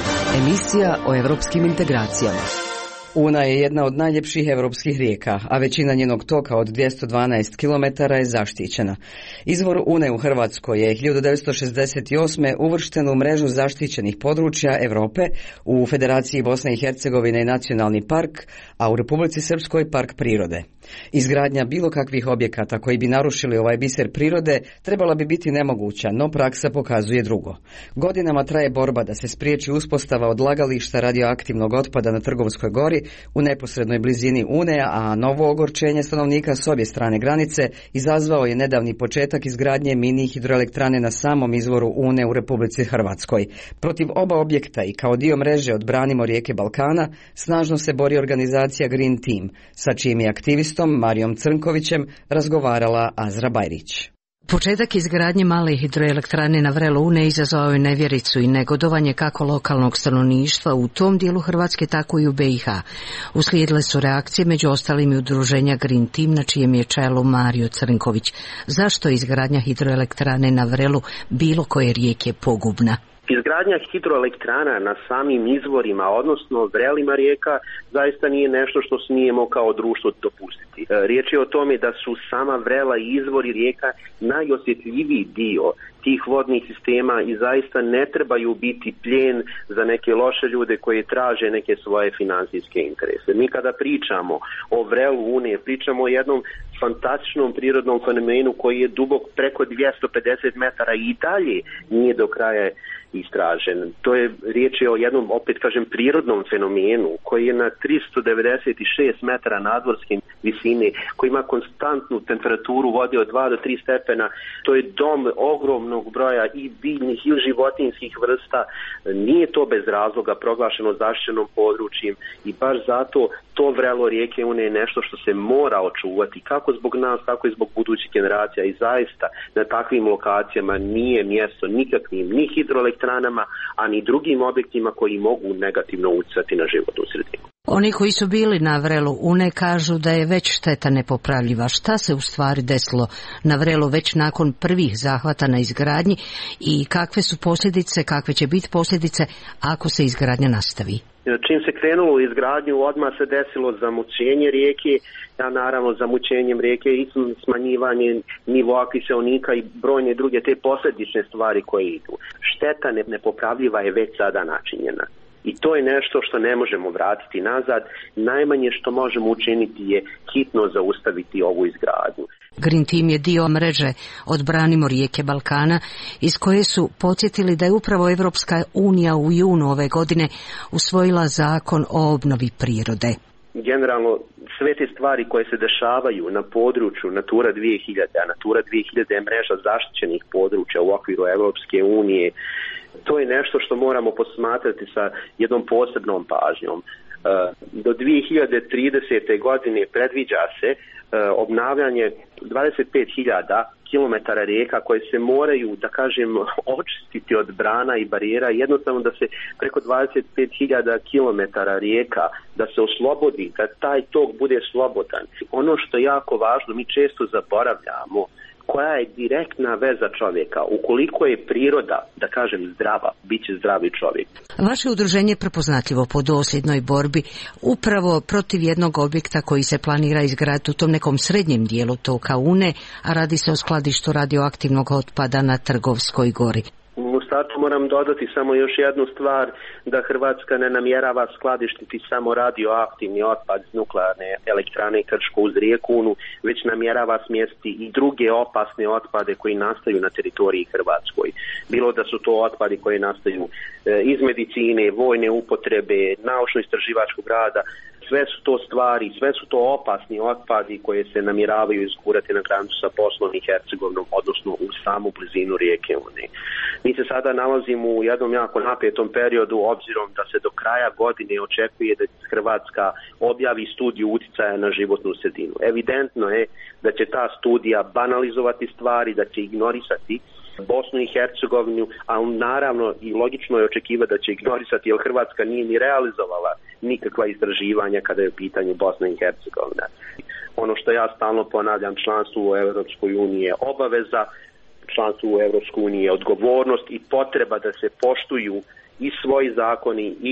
Speaker 13: Emisija o evropskim integracijama.
Speaker 1: Una je jedna od najljepših evropskih rijeka, a većina njenog toka od dvjesto dvanaest kilometara je zaštićena. Izvor Une u Hrvatskoj je hiljadu devetsto šezdeset osme. uvršten u mrežu zaštićenih područja Europe, u Federaciji Bosne i Hercegovine i Nacionalni park, a u Republici Srpskoj park prirode. Izgradnja bilo kakvih objekata koji bi narušili ovaj biser prirode trebala bi biti nemoguća, no praksa pokazuje drugo. Godinama traje borba da se spriječi uspostava odlagališta radioaktivnog otpada na Trgovskoj gori u neposrednoj blizini Une, a novo ogorčenje stanovnika s obje strane granice izazvao je nedavni početak izgradnje mini hidroelektrane na samom izvoru Une u Republici Hrvatskoj. Protiv oba objekta i kao dio mreže Odbranimo rijeke Balkana snažno se bori organizacija Green Team, sa čijim je aktivistom Marijom Crnkovićem razgovarala Azra Bajrić.
Speaker 25: Početak izgradnje male hidroelektrane na vrelu Une izazvao je nevjericu i negodovanje kako lokalnog stanovništva u tom dijelu Hrvatske, tako i u B i H. Uslijedile su reakcije među ostalim i udruženja Green Team, na čijem je čelu Mario Crnković. Zašto je izgradnja hidroelektrane na vrelu bilo koje rijeke pogubna?
Speaker 2: Izgradnja hidroelektrana na samim izvorima, odnosno vrelima rijeka, zaista nije nešto što smijemo kao društvo dopustiti. Riječ je o tome da su sama vrela i izvori rijeka najosjetljiviji dio tih vodnih sistema i zaista ne trebaju biti plijen za neke loše ljude koji traže neke svoje financijske interese. Mi kada pričamo o vrelu Une, pričamo o jednom fantastičnom prirodnom fenomenu koji je dubok preko dvjesto pedeset metara i dalje nije do kraja istražen. To je riječ je o jednom, opet kažem, prirodnom fenomenu koji je na tristo devedeset šest metara nadmorske visine, koji ima konstantnu temperaturu vode od dva do tri stepena. To je dom ogromnog broja i biljnih i životinjskih vrsta. Nije to bez razloga proglašeno zaštićenom područjem i baš zato to vrelo rijeke Une je nešto što se mora očuvati, kako zbog nas, tako i zbog budućih generacija, i zaista na takvim lokacijama nije mjesto nikakvim ni hidroelektranama, a ni drugim objektima koji mogu negativno utjecati na životnu sredinu.
Speaker 25: Oni koji su bili na vrelu Une kažu da je već šteta nepopravljiva. Šta se u stvari desilo na vrelu već nakon prvih zahvata na izgradnji i kakve su posljedice, kakve će biti posljedice ako se izgradnja nastavi?
Speaker 2: Čim se krenulo u izgradnju, odmah se desilo zamućenje rijeke, a naravno zamućenjem rijeke i smanjivanje nivoa kiseonika i brojne druge te posljedične stvari koje idu. Šteta nepopravljiva je već sada načinjena. I to je nešto što ne možemo vratiti nazad. Najmanje što možemo učiniti je hitno zaustaviti ovu izgradnju.
Speaker 25: Green Team je dio mreže Odbranimo rijeke Balkana, iz koje su podsjetili da je upravo Evropska unija u junu ove godine usvojila zakon o obnovi prirode.
Speaker 2: Generalno, sve te stvari koje se dešavaju na području Natura dvije hiljade, a Natura dvije hiljade je mreža zaštićenih područja u okviru Evropske unije, to je nešto što moramo posmatrati sa jednom posebnom pažnjom. Do dvije hiljade tridesete. godine predviđa se obnavljanje dvadeset pet hiljada kilometara rijeka koje se moraju, da kažem, očistiti od brana i barijera, jednostavno da se preko dvadeset pet hiljada kilometara rijeka da se oslobodi, da taj tok bude slobodan. Ono što je jako važno, mi često zaboravljamo koja je direktna veza čovjeka. Ukoliko je priroda, da kažem, zdrava, bit će zdravi čovjek.
Speaker 25: Vaše udruženje je prepoznatljivo po dosljednoj borbi upravo protiv jednog objekta koji se planira izgraditi u tom nekom srednjem dijelu toka Une, a radi se o skladištu radioaktivnog otpada na Trgovskoj gori.
Speaker 2: U startu moram dodati samo još jednu stvar, da Hrvatska ne namjerava skladištiti samo radioaktivni otpad iz nuklearne elektrane Krško uz rijeku Unu, već namjerava smjestiti i druge opasne otpade koji nastaju na teritoriji Hrvatskoj. Bilo da su to otpadi koji nastaju iz medicine, vojne upotrebe, naučno-istraživačkog rada, sve su to stvari, sve su to opasni otpadi koje se namjeravaju izgurati na granicu sa Bosnom i Hercegovinom, odnosno u samu blizinu rijeke Une. Mi se sada nalazimo u jednom jako napetom periodu, obzirom da se do kraja godine očekuje da Hrvatska objavi studiju utjecaja na životnu sredinu. Evidentno je da će ta studija banalizovati stvari, da će ignorisati Bosnu i Hercegovinu, a naravno i logično je očekivati da će ignorisati, jer Hrvatska nije ni realizovala nikakva istraživanja kada je u pitanju Bosna i Hercegovina. Ono što ja stalno ponavljam, članstvo u Europskoj uniji je obaveza, članstvo u Europskoj uniji je odgovornost i potreba da se poštuju i svoji zakoni i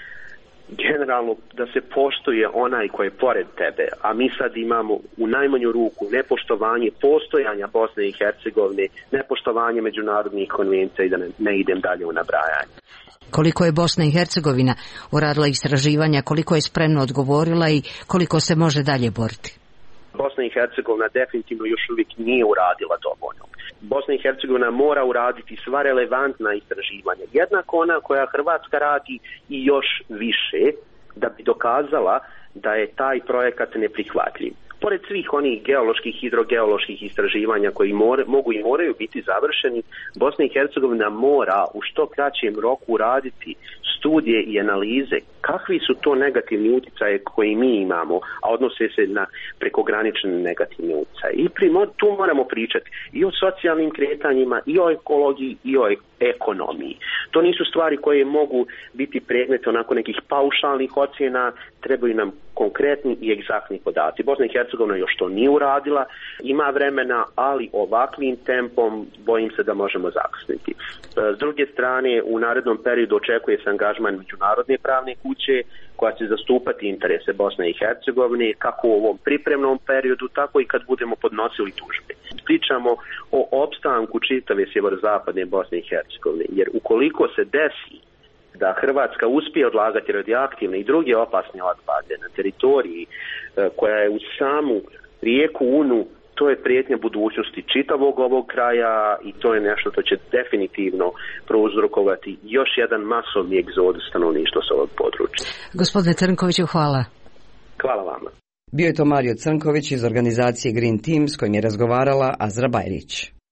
Speaker 2: generalno da se poštuje onaj koji je pored tebe, a mi sad imamo u najmanju ruku nepoštovanje postojanja Bosne i Hercegovine, nepoštovanje međunarodnih konvencija i da ne, ne idem dalje u nabrajanje.
Speaker 25: Koliko je Bosna i Hercegovina uradila istraživanja, koliko je spremno odgovorila i koliko se može dalje boriti?
Speaker 2: Bosna i Hercegovina definitivno još uvijek nije uradila dovoljno. Bosna i Hercegovina mora uraditi sva relevantna istraživanja, jednako ona koja Hrvatska radi i još više, da bi dokazala da je taj projekat neprihvatljiv. Pored svih onih geoloških, hidrogeoloških istraživanja koji more, mogu i moraju biti završeni, Bosna i Hercegovina mora u što kraćem roku raditi studije i analize kakvi su to negativni utjecaje koji mi imamo, a odnose se na prekogranične negativne utjecaje. I primo, tu moramo pričati i o socijalnim kretanjima, i o ekologiji, i o ekonomiji. To nisu stvari koje mogu biti predmet onako nekih paušalnih ocjena, trebaju nam konkretni i egzaktni podaci. Bosna i Hercegovina još to nije uradila, ima vremena, ali ovakvim tempom bojim se da možemo zakasniti. S druge strane, u narednom periodu očekuje se angažman međunarodne pravne kuće koja će zastupati interese Bosne i Hercegovine kako u ovom pripremnom periodu, tako i kad budemo podnosili tužbe. Pričamo o opstanku čitave sjeverozapadne Bosne i Hercegovine, jer ukoliko se desi da Hrvatska uspije odlagati radioaktivne i druge opasne otpade na teritoriji koja je u samu rijeku Unu, to je prijetnja budućnosti čitavog ovog kraja i to je nešto što će definitivno prouzrokovati još jedan masovni egzodus stanovništva s ovog područja.
Speaker 25: Gospodine Crnkoviću, hvala.
Speaker 2: Hvala vama.
Speaker 1: Bio je to Mario Crnković iz organizacije Green Team s kojim je razgovarala Azra Bajrić.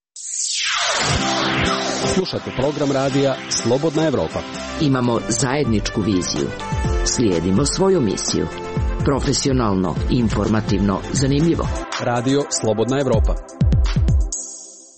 Speaker 8: Slušate program radija Slobodna Evropa.
Speaker 13: Imamo zajedničku viziju. Slijedimo svoju misiju. Profesionalno, informativno, zanimljivo.
Speaker 8: Radio Slobodna Evropa.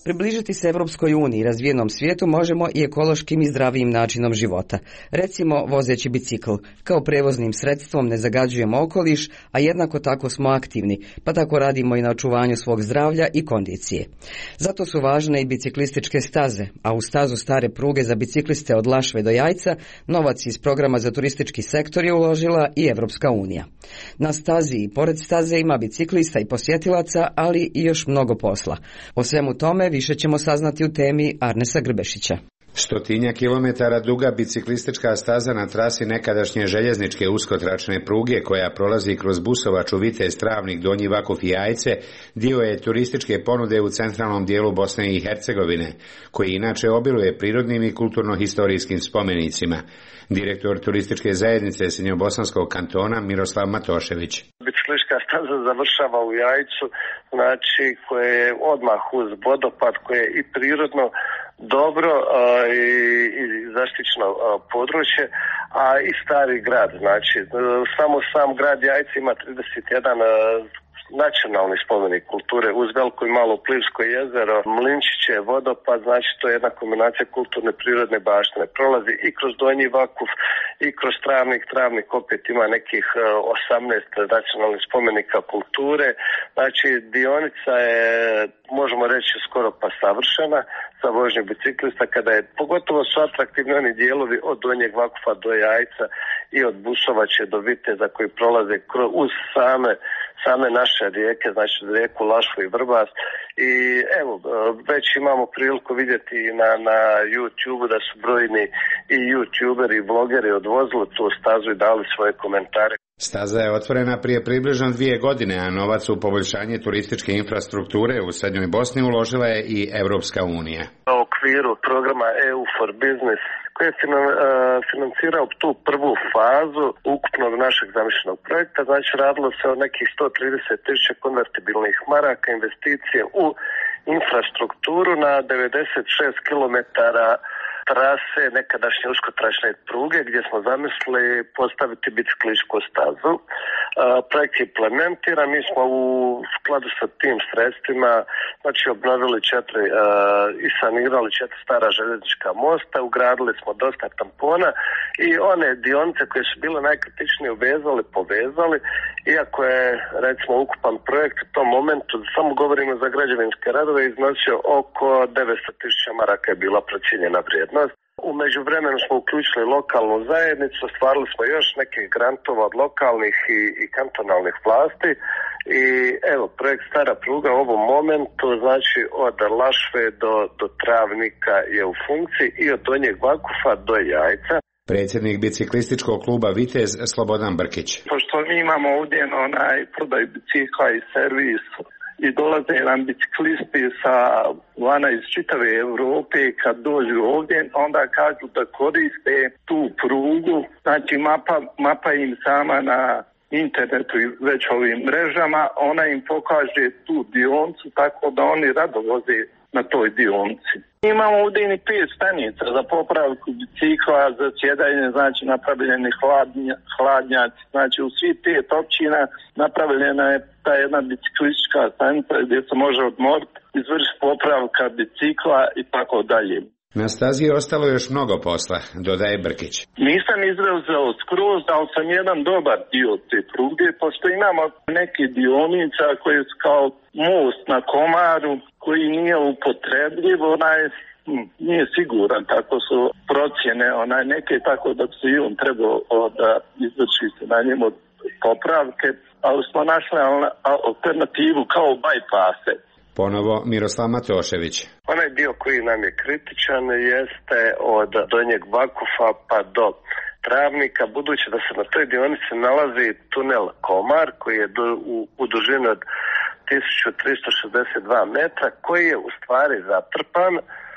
Speaker 1: Približiti se Evropskoj uniji i razvijenom svijetu možemo i ekološkim i zdravijim načinom života. Recimo vozeći bicikl. Kao prevoznim sredstvom ne zagađujemo okoliš, a jednako tako smo aktivni, pa tako radimo i na očuvanju svog zdravlja i kondicije. Zato su važne i biciklističke staze, a u stazu stare pruge za bicikliste od Lašve do Jajca novac iz programa za turistički sektor je uložila i Evropska unija. Na stazi i pored staze ima biciklista i posjetilaca, ali i još mnogo posla. O svemu tome više ćemo saznati u temi Arnesa Grbešića.
Speaker 10: Stotinja kilometara duga biciklistička staza na trasi nekadašnje željezničke uskotračne pruge koja prolazi kroz Busovaču, Vitez, Travnik, Donji Vakuf i Jajce dio je turističke ponude u centralnom dijelu Bosne i Hercegovine, koji inače obiluje prirodnim i kulturno-historijskim spomenicima. Direktor turističke zajednice Sinjobosanskog kantona Miroslav Matošević.
Speaker 5: Biciklistička staza završava u Jajcu, znači koje je odmah uz vodopad, koje je i prirodno dobro a, i, i zaštićeno a, područje, a i stari grad. Znači, samo sam grad Jajce ima trideset jedan a, nacionalni spomenik kulture uz veliko i malo Plivsko jezero, Mlinčiće, vodopad, znači to je jedna kombinacija kulturne prirodne baštine. Prolazi i kroz Donji Vakuf i kroz Travnik. Travnik opet ima nekih osamnaest nacionalnih spomenika kulture. Znači dionica je, možemo reći, skoro pa savršena za vožnju biciklista, kada je, pogotovo su atraktivni oni dijelovi od Donjeg Vakufa do Jajca i od Busovače do Viteza koji prolaze kroz, uz same same naše rijeke, znači rijeku Lašvu i Vrbas. I evo, već imamo priliku vidjeti na, na YouTube da su brojni i YouTuberi i blogeri odvozili tu stazu i dali svoje komentare.
Speaker 10: Staza je otvorena prije približno dvije godine, a novac u poboljšanje turističke infrastrukture u Srednjoj Bosni uložila je i Evropska unija.
Speaker 5: U okviru programa E U for Business, koji je financirao tu prvu fazu ukupnog našeg zamišljenog projekta, znači radilo se o nekih sto trideset tisuća konvertibilnih maraka investicije u infrastrukturu na devedeset šest kilometara trase nekadašnje uskotračne pruge gdje smo zamislili postaviti biciklističku stazu. Uh, projekt je implementiran, mi smo u skladu sa tim sredstvima znači obnovili četiri uh, i sanirali četiri stara željeznička mosta, ugradili smo dosta tampona i one dionice koje su bile najkritičnije uvezali, povezali, iako je recimo ukupan projekt u tom momentu, samo govorimo za građevinske radove, iznosio oko devetsto tisuća maraka je bila procijenjena vrijednost. U međuvremenu smo uključili lokalnu zajednicu, ostvarili smo još nekih grantova od lokalnih i, i kantonalnih vlasti i evo, projekt Stara pruga u ovom momentu, znači od Lašve do, do Travnika je u funkciji i od Donjeg Vakufa do Jajca.
Speaker 10: Predsjednik biciklističkog kluba Vitez Slobodan Brkić.
Speaker 11: Pošto mi imamo ovdje onaj prodaj bicikla i servis i dolaze nam biciklisti sa vana iz čitave Europe, kad dođu ovdje, onda kažu da koriste tu prugu, znači mapa, mapa im sama na internetu i već ovim mrežama, ona im pokaže tu dionicu, tako da oni rado voze na toj dionici. Imamo ovdje i pet stanica za popravku bicikla, za sjedanje, znači napravljeni hladnja, hladnjaci, znači u svih pet općina napravljena je ta jedna biciklistička stanica gdje se može odmoriti, izvršiti popravka bicikla i tako dalje.
Speaker 10: Na stazi je ostalo još mnogo posla, dodaje Brkić.
Speaker 11: Nisam izrazao skroz, ali sam jedan dobar dio te pruge, pošto imamo neke dionica koje su kao most na Komaru, koji nije upotrebljiv, onaj nije siguran, tako su procjene, onaj neke, tako da bi se i on trebao da izvrši se na njemu popravke, ali smo našli alternativu kao bypasse.
Speaker 10: Ponovo Miroslav Matošević.
Speaker 5: Onaj dio koji nam je kritičan jeste od Donjeg Vakufa pa do Travnika, budući da se na toj dionici nalazi tunel Komar koji je do, u, u dužini od tisuću tristo šezdeset dva metra, koji je u stvari zatrpan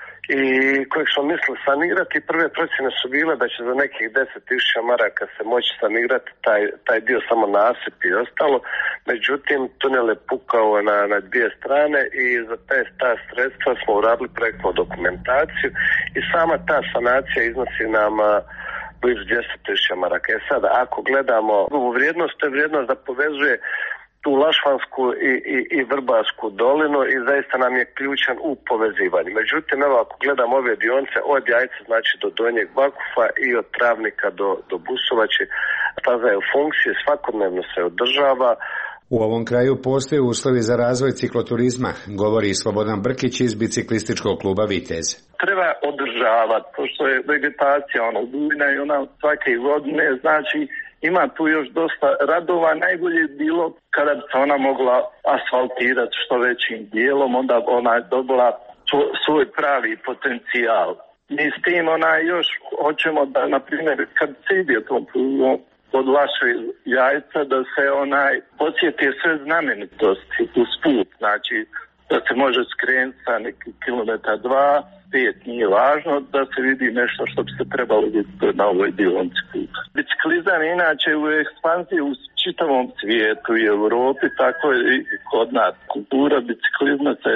Speaker 5: i kojeg smo mislili sanirati. Prve procjene su bile da će za nekih deset tisuća maraka se moći sanirati taj, taj dio, samo nasip i ostalo. Međutim, tunel je pukao na, na dvije strane i za te ta sredstva smo uradili projektnu dokumentaciju i sama ta sanacija iznosi nam blizu dvjesto tisuća maraka. E sada, ako gledamo u vrijednost, to je vrijednost da povezuje tu Lašvansku i, i, i Vrbarsku dolinu i zaista nam je ključan u povezivanju. Međutim, evo ako gledam ove dionice od Jajca znači do Donjeg Vakufa i od Travnika do, do Busovače, staza je u funkciji, svakodnevno se održava.
Speaker 10: U ovom kraju postoje uslovi za razvoj cikloturizma, govori Slobodan Brkić iz biciklističkog kluba Vitez.
Speaker 11: Treba održavati, pošto je vegetacija ono bujna i ona svake godine, znači ima tu još dosta radova, najbolje je bilo kada bi se ona mogla asfaltirati što većim dijelom, onda ona je dobila svoj pravi potencijal. Mi s tim ona još hoćemo da, na primjer, kad se ide tom prugom od vaše Jajca, da se onaj posjeti sve znamenitosti uz put, znači da se može skrenuti sa neki kilometar dva, pet, nije važno, da se vidi nešto što bi se trebalo vidjeti na ovoj dionici puta. Biciklizam je inače u ekspanziji u čitavom svijetu i Europi, tako je i kod nas. Kultura biciklizma se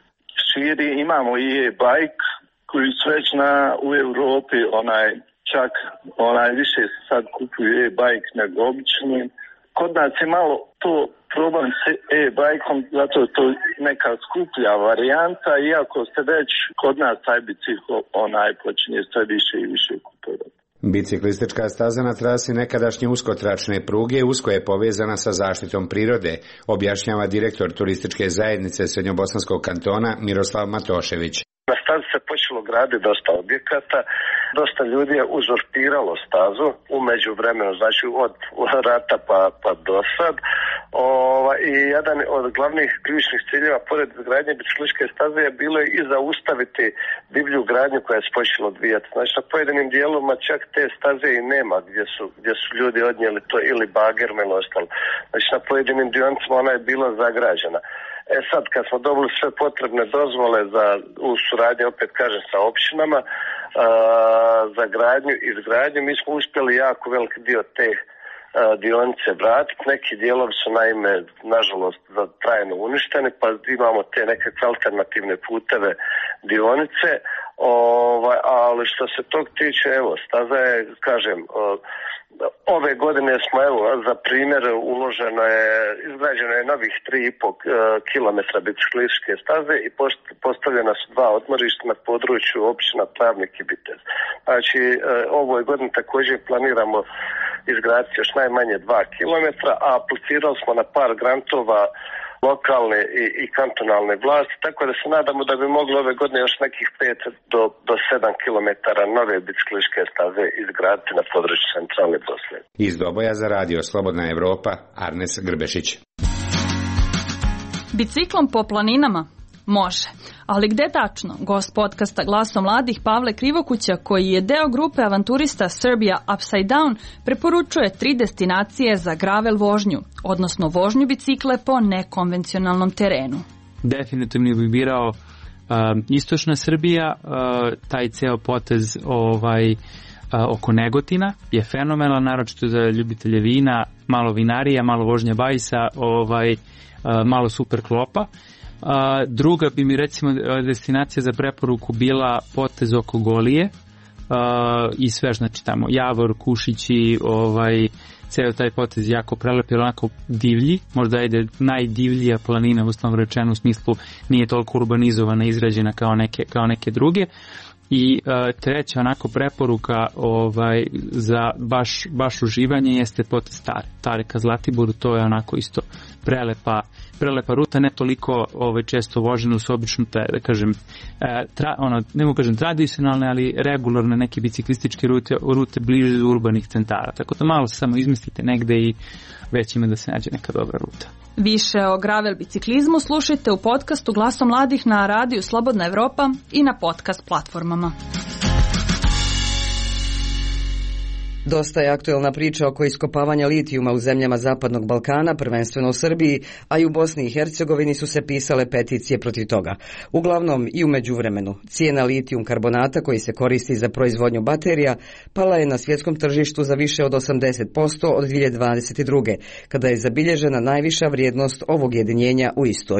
Speaker 11: širi, imamo i e-bike koji su već na, u Europi onaj čak onaj više se sad kupuju e-bike nego obični. Kod nas je malo to problem s e-bajkom, zato je to neka skuplja varijanta, iako se već kod nas taj bicikl onaj počinje sve više i više kupovati.
Speaker 10: Biciklistička staza na trasi nekadašnje uskotračne pruge usko je povezana sa zaštitom prirode, objašnjava direktor turističke zajednice Srednjobosanskog kantona Miroslav Matošević.
Speaker 5: Na stazi se počelo graditi dosta objekata, dosta ljudi je uzurpiralo stazu u međuvremenu, znači od rata pa, pa do sad. Ova, I jedan od glavnih ključnih ciljeva pored gradnje biciklističke staze je bilo i zaustaviti divlju gradnju koja je se počela odvijati. Znači na pojedinim dijelovima čak te staze i nema gdje su, gdje su ljudi odnijeli to ili bagerme ili ostalo. Znači na pojedinim dionicama ona je bila zagrađena. E sad, kad smo dobili sve potrebne dozvole za, u suradnji, opet kažem, sa općinama, a, za gradnju i izgradnju, mi smo uspjeli jako veliki dio te a, dionice vratiti. Neki dijelovi su naime, nažalost, trajno uništeni, pa imamo te nekakve alternativne puteve dionice. Ovaj, ali što se tog tiče, evo, staza je, kažem, o, ove godine smo, evo, za primjer, uloženo je, izgrađeno je novih tri i pol kilometra biciklističke staze i postavljena su dva odmorišta na području općina Travnik i Vitez. Znači, ovoj godini također planiramo izgraditi još najmanje dva kilometra, a aplicirali smo na par grantova lokalne i, i kantonalne vlasti, tako da se nadamo da bi mogli ove godine još nekih pet do, do sedam kilometara nove biciklističke staze izgraditi na području centralne Bosne.
Speaker 10: Iz Doboja za radio Slobodna Evropa, Arnes Grbešić.
Speaker 12: Biciklom po planinama? Može. Ali gde tačno? Gost podcasta Glasom mladih Pavle Krivokuća, koji je deo grupe avanturista Serbia Upside Down, preporučuje tri destinacije za gravel vožnju, odnosno vožnju bicikle po nekonvencionalnom terenu.
Speaker 14: Definitivno bih birao uh, istočna Srbija, uh, taj ceo potez ovaj, uh, oko Negotina je fenomenal, naročito za ljubitelje vina, malo vinarija, malo vožnja bajsa, ovaj, uh, malo super klopa. Uh, druga bi mi recimo destinacija za preporuku bila potez oko Golije uh, i sve, znači tamo Javor, Kušići, ovaj, ceo taj potez jako prelep, jer onako divlji, možda ide najdivljija planina u osnovnom rečenu, u smislu nije toliko urbanizovana, izgrađena kao neke, kao neke druge. I uh, treća onako preporuka ovaj, za baš, baš uživanje jeste potez Tare. Tare ka Zlatiboru, to je onako isto prelepa, prelepa ruta, ne toliko ovaj, često vožena, su obično te, da kažem, tra, ono, ne mogu kažem tradicionalne, ali regularne neke biciklističke rute, rute bliže urbanih centara. Tako da malo se samo izmislite negde i već ima da se nađe neka dobra ruta.
Speaker 12: Više o gravel biciklizmu slušajte u podcastu Glasom mladih na radiju Slobodna Evropa i na podcast platformama.
Speaker 1: Dosta je aktuelna priča oko iskopavanja litijuma u zemljama Zapadnog Balkana, prvenstveno u Srbiji, a i u Bosni i Hercegovini su se pisale peticije protiv toga. Uglavnom i u međuvremenu. Cijena litijum karbonata koji se koristi za proizvodnju baterija pala je na svjetskom tržištu za više od osamdeset posto od dvije hiljade dvadeset druge. kada je zabilježena najviša vrijednost ovog jedinjenja u istoriji.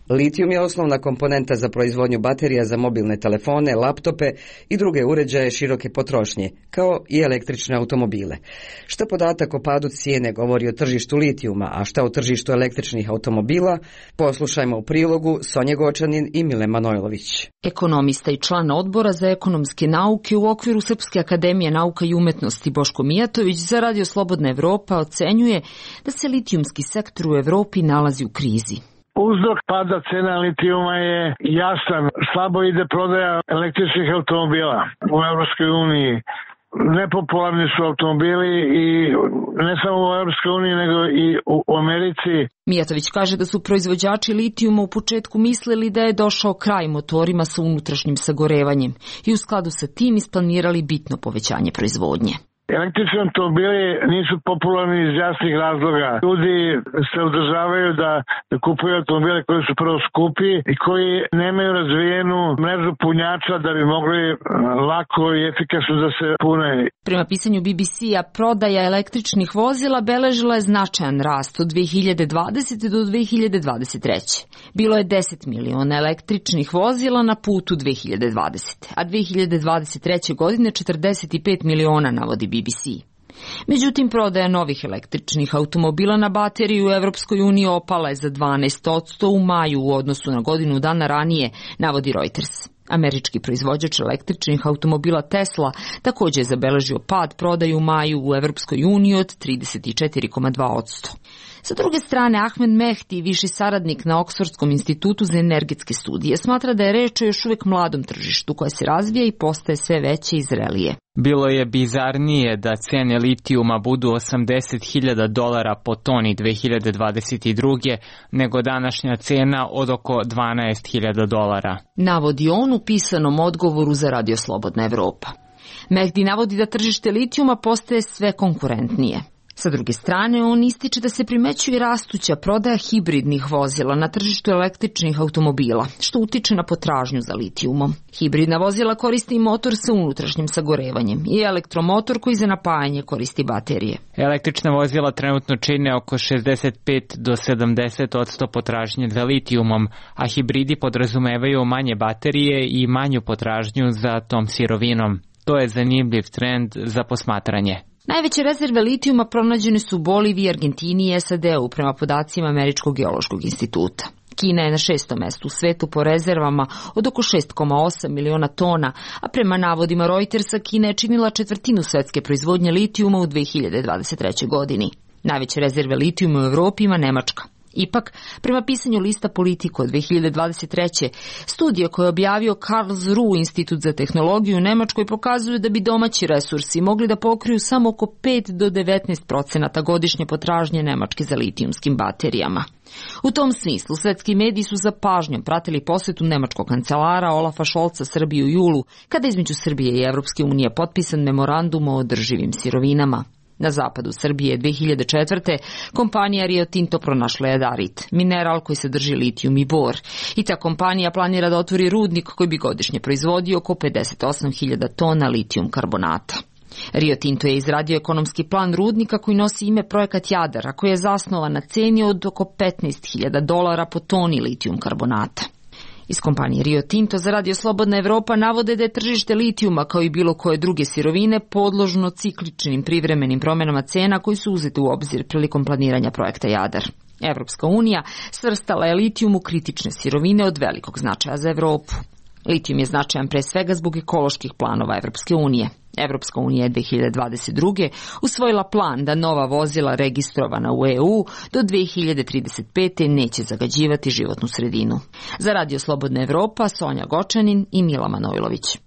Speaker 1: Litijum je osnovna komponenta za proizvodnju baterija za mobilne telefone, laptope i druge uređaje široke potrošnje, kao i električne automobile. Šta podatak o padu cijene govori o tržištu litijuma, a šta o tržištu električnih automobila, poslušajmo u prilogu Sonje Gočanin i Mile Manojlović.
Speaker 3: Ekonomista i član odbora za ekonomske nauke u okviru Srpske akademije nauka i umetnosti Boško Mijatović za Radio Slobodna Evropa ocenjuje da se litijumski sektor u Evropi nalazi u krizi.
Speaker 6: Uzrok pada cena litijuma je jasan. Slabo ide prodaja električnih automobila u Evropskoj uniji. Nepopularni su automobili i ne samo u Evropskoj uniji, nego i u Americi.
Speaker 3: Mijatović kaže da su proizvođači litijuma u početku mislili da je došao kraj motorima sa unutrašnjim sagorevanjem i u skladu sa tim isplanirali bitno povećanje proizvodnje.
Speaker 6: Električni automobili nisu popularni iz jasnih razloga. Ljudi se održavaju da, da kupuju automobile koji su prvo skupi i koji nemaju razvijenu mrežu punjača da bi mogli lako i efikasno da se pune.
Speaker 3: Prema pisanju B B C-a, prodaja električnih vozila beležila je značajan rast od dve hiljade dvadesete do dve hiljade dvadeset treće. Bilo je deset miliona električnih vozila na putu dve hiljade dvadesete. a dve hiljade dvadeset treće. godine četrdeset pet miliona navodi B B C. Međutim, prodaja novih električnih automobila na bateriju u Evropskoj uniji opala je za dvanaest posto u maju u odnosu na godinu dana ranije, navodi Reuters. Američki proizvođač električnih automobila Tesla također je zabeležio pad prodaje u maju u Evropskoj uniji od trideset četiri zarez dva posto. Sa druge strane, Ahmed Mehdi, viši saradnik na Oksfordskom institutu za energetske studije, smatra da je reč o još uvijek mladom tržištu koje se razvija i postaje sve veće i zrelije.
Speaker 14: Bilo je bizarnije da cene litijuma budu osamdeset hiljada dolara po toni dve hiljade dvadeset druge. nego današnja cena od oko dvanaest hiljada dolara.
Speaker 3: Navodi on u pisanom odgovoru za Radio Slobodna Evropa. Mehdi navodi da tržište litijuma postaje sve konkurentnije. Sa druge strane, on ističe da se primećuje rastuća prodaja hibridnih vozila na tržištu električnih automobila, što utiče na potražnju za litijumom. Hibridna vozila koriste i motor sa unutrašnjim sagorevanjem i elektromotor koji za napajanje koristi baterije.
Speaker 14: Električna vozila trenutno čine oko šezdeset pet do sedamdeset posto potražnje za litijumom, a hibridi podrazumevaju manje baterije i manju potražnju za tom sirovinom. To je zanimljiv trend za posmatranje.
Speaker 3: Najveće rezerve litijuma pronađene su u Boliviji, Argentini i S A D-u prema podacima Američkog geološkog instituta. Kina je na šestom mestu u svetu po rezervama od oko šest zarez osam miliona tona, a prema navodima Reutersa Kina je činila četvrtinu svetske proizvodnje litijuma u dve hiljade dvadeset trećoj. godini. Najveće rezerve litijuma u Evropi ima Nemačka. Ipak, prema pisanju lista Politico od dve hiljade dvadeset treće. studija koju je objavio Karlsruhe institut za tehnologiju u Nemačkoj pokazuju da bi domaći resursi mogli da pokriju samo oko pet do devetnaest procenata godišnje potražnje Nemačke za litijumskim baterijama. U tom smislu, svetski mediji su za pažnjom pratili posetu nemačkog kancelara Olafa Scholza Srbiji u julu, kada između Srbije i Evropske unije potpisan memorandum o održivim sirovinama. Na zapadu Srbije dve hiljade četvrte. kompanija Rio Tinto pronašla je jadarit, mineral koji sadrži litijum i bor. I ta kompanija planira da otvori rudnik koji bi godišnje proizvodio oko pedeset osam hiljada tona litijum karbonata. Rio Tinto je izradio ekonomski plan rudnika koji nosi ime Projekat Jadar, a koji je zasnovan na ceni od oko petnaest hiljada dolara po toni litijum karbonata. Iz kompanije Rio Tinto za Radio Slobodna Evropa navode da je tržište litijuma kao i bilo koje druge sirovine podložno cikličnim privremenim promjenama cena koji su uzeti u obzir prilikom planiranja projekta Jadar. Evropska unija svrstala je litijum u kritične sirovine od velikog značaja za Evropu. Litijum je značajan pre svega zbog ekoloških planova Evropske unije. Evropska unija je dve hiljade dvadeset druge. usvojila plan da nova vozila registrovana u E U do dve hiljade trideset pete. neće zagađivati životnu sredinu. Za Radio Slobodna Evropa, Sonja Gočanin i Mila Manojlović.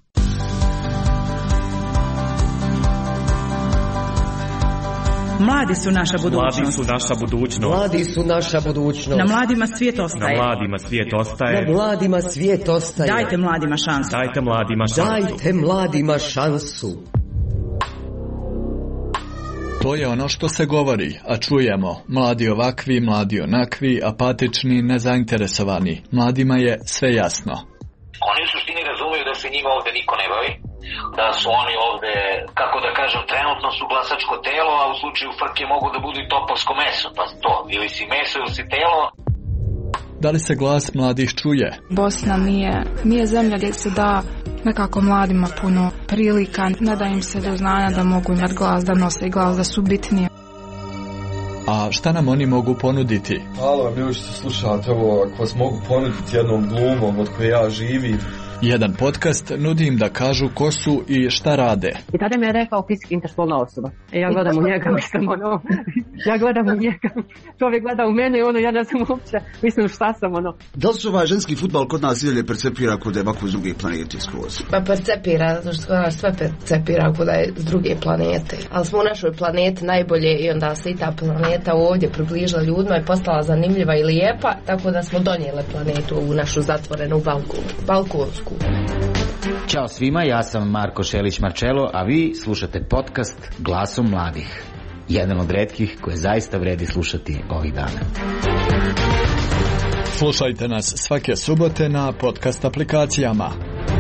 Speaker 15: Mladi su naša budućnost.
Speaker 16: Mladi su naša budućnost.
Speaker 1: Mladi su naša budućnost.
Speaker 15: Na mladima svijet ostaje.
Speaker 16: Na mladima svijet ostaje.
Speaker 1: Na mladima svijet ostaje.
Speaker 15: Dajte mladima šansu.
Speaker 16: Dajte mladima šansu.
Speaker 1: Dajte mladima šansu.
Speaker 18: To je ono što se govori, a čujemo. Mladi ovakvi, mladi onakvi, apatični, nezainteresovani. Mladima je sve jasno.
Speaker 19: Oni u suštini razumeju da se njima ovde niko ne bavi, da su oni ovde, kako da kažem, trenutno su glasačko telo, a u slučaju frke mogu da budu i topovsko meso, pa to, ili si meso ili si telo.
Speaker 18: Da li se glas mladih čuje?
Speaker 4: Bosna nije, nije zemlja gdje se da nekako mladima puno prilika, ne da im se do znanja da mogu imati glas, da nose glas, da su bitnije.
Speaker 18: A šta nam oni mogu ponuditi?
Speaker 17: Hvala vam ljudi što slušate ovo, ako vas mogu ponuditi jednom glumom od koje ja živim.
Speaker 18: Jedan podcast nudi im da kažu ko su i šta rade.
Speaker 20: I tada mi je rekao fizički interspolna osoba. E ja gledam u njega, mislim, ono, ja gledam u njega, čovjek gleda u mene i ono, ja ne znam uopće, mislim šta sam, ono.
Speaker 22: Da li se ovaj ženski futbal kod nas idalje percepira kod je ovako iz druge planete skroz?
Speaker 23: Pa percepira, zato što kod nas sve percepira kod je iz druge planete. Ali smo u našoj planeti najbolje i onda se i ta planeta ovdje približila ljudima i postala zanimljiva i lijepa, tako da smo donijeli planetu u našu zatvorenu balkonu, balkonsku.
Speaker 26: Ćao svima, ja sam Marko Šelić-Marčelo, a vi slušate podcast Glasom mladih. Jedan od retkih koje zaista vredi slušati ovih dana.
Speaker 18: Slušajte nas svake subote na podcast aplikacijama.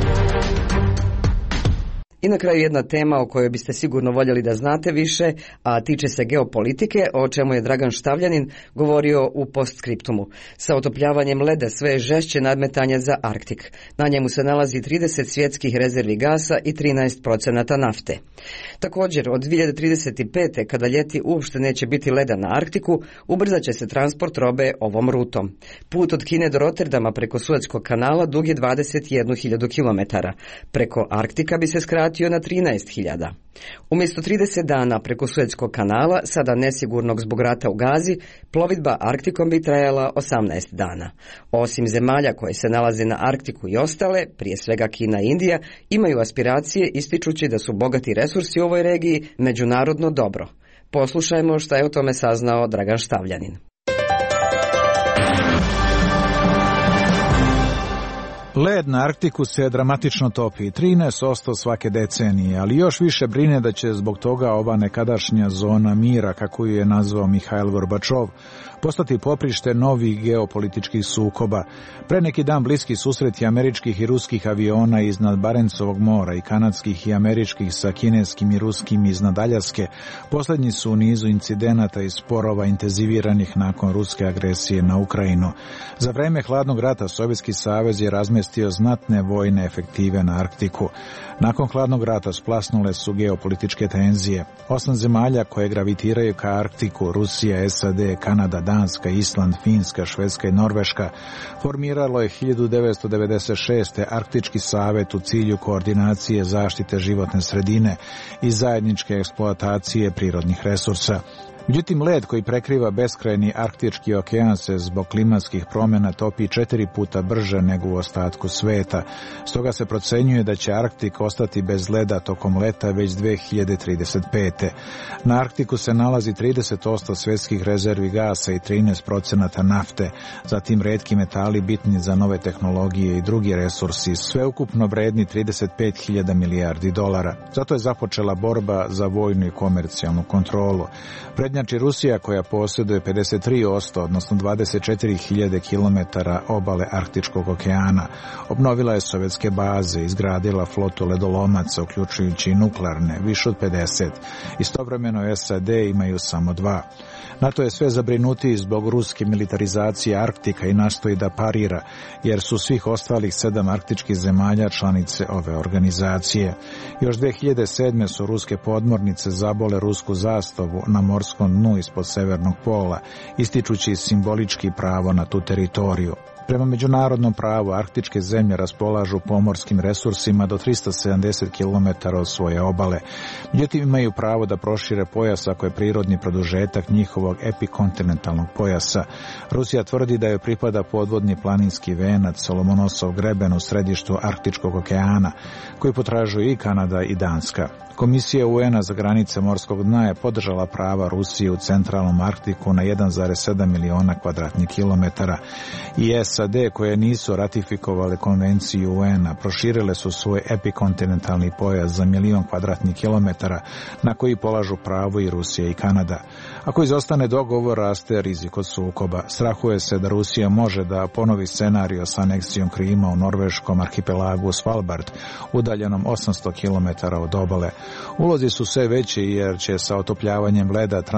Speaker 1: I na kraju jedna tema o kojoj biste sigurno voljeli da znate više, a tiče se geopolitike, o čemu je Dragan Štavljanin govorio u postskriptumu. Sa otopljavanjem leda sve je žešće nadmetanje za Arktik. Na njemu se nalazi trideset svjetskih rezervi gasa i trinaest procenata nafte. Također, od dvije hiljade trideset pete. kada ljeti uopšte neće biti leda na Arktiku, ubrzat će se transport robe ovom rutom. Put od Kine do Rotterdama preko Suetskog kanala dug je dvadeset jednu hiljadu kilometara. Preko Arktika bi se skratio na trinaest hiljada. Umjesto trideset dana preko Suetskog kanala, sada nesigurnog zbog rata u Gazi, plovidba Arktikom bi trajala osamnaest dana. Osim zemalja koje se nalaze na Arktiku i ostale, prije svega Kina i Indija, imaju aspiracije ističući da su bogati resursi u ovoj regiji međunarodno dobro. Poslušajmo šta je o tome saznao Dragan Štavljanin.
Speaker 9: Led na Arktiku se dramatično topi, trinaest posto svake decenije, ali još više brine da će zbog toga ova nekadašnja zona mira, kako ju je nazvao Mihail Gorbačov, postati poprište novih geopolitičkih sukoba. Pre neki dan bliski susreti američkih i ruskih aviona iznad Barencovog mora i kanadskih i američkih sa kineskim i ruskim iznad Aljaske posljednji su u nizu incidenata i sporova intenziviranih nakon ruske agresije na Ukrajinu. Za vreme hladnog rata Sovjetski savez je razmestio znatne vojne efektive na Arktiku. Nakon hladnog rata splasnule su geopolitičke tenzije. Osam zemalja koje gravitiraju ka Arktiku, Rusija, S A D, Kanada, Danska, Island, Finska, Švedska i Norveška, formiralo je hiljadu devetsto devedeset šeste. Arktički savet u cilju koordinacije zaštite životne sredine i zajedničke eksploatacije prirodnih resursa. Međutim, led koji prekriva beskrajni Arktički okean se zbog klimatskih promjena topi četiri puta brže nego u ostatku sveta. Stoga se procenjuje da će Arktik ostati bez leda tokom leta već dvije hiljade trideset pete. Na Arktiku se nalazi trideset posto svjetskih rezervi gasa i trinaest procenata nafte, zatim retki metali bitni za nove tehnologije i drugi resursi, sveukupno vredni trideset pet hiljada milijardi dolara. Zato je započela borba za vojnu i komercijalnu kontrolu. Prednjači Rusija koja posjeduje pedeset tri posto, odnosno dvadeset četiri hiljade kilometara obale Arktičkog okeana. Obnovila je sovjetske baze, izgradila flotu ledolomaca, uključujući i nuklearne, više od pedeset. Istovremeno S A D imaju samo dva. NATO je sve zabrinutiji zbog ruske militarizacije Arktika i nastoji da parira, jer su svih ostalih sedam arktičkih zemalja članice ove organizacije. Još dvije hiljade sedme. su ruske podmornice zabole rusku zastavu na morskom dnu ispod severnog pola, ističući simbolički pravo na tu teritoriju. Prema međunarodnom pravu, arktičke zemlje raspolažu pomorskim resursima do tristo sedamdeset kilometara od svoje obale. Međutim, imaju pravo da prošire pojas ako je prirodni produžetak njihovog epikontinentalnog pojasa. Rusija tvrdi da joj pripada podvodni planinski venac Solomonosov greben u središtu Arktičkog okeana, koji potražuju i Kanada i Danska. Komisija U N-a za granice morskog dna je podržala prava Rusije u centralnom Arktiku na jedan zarez sedam miliona kvadratnih kilometara i S A D koje nisu ratifikovale konvenciju U N-a proširile su svoj epikontinentalni pojas za milion kvadratnih kilometara na koji polažu pravo i Rusija i Kanada. Ako izostane dogovor, raste rizik od sukoba. Strahuje se da Rusija može da ponovi scenario sa aneksijom Krima u norveškom arhipelagu Svalbard, udaljenom osamsto kilometara od obale. Ulozi su sve veći jer će sa otopljavanjem leda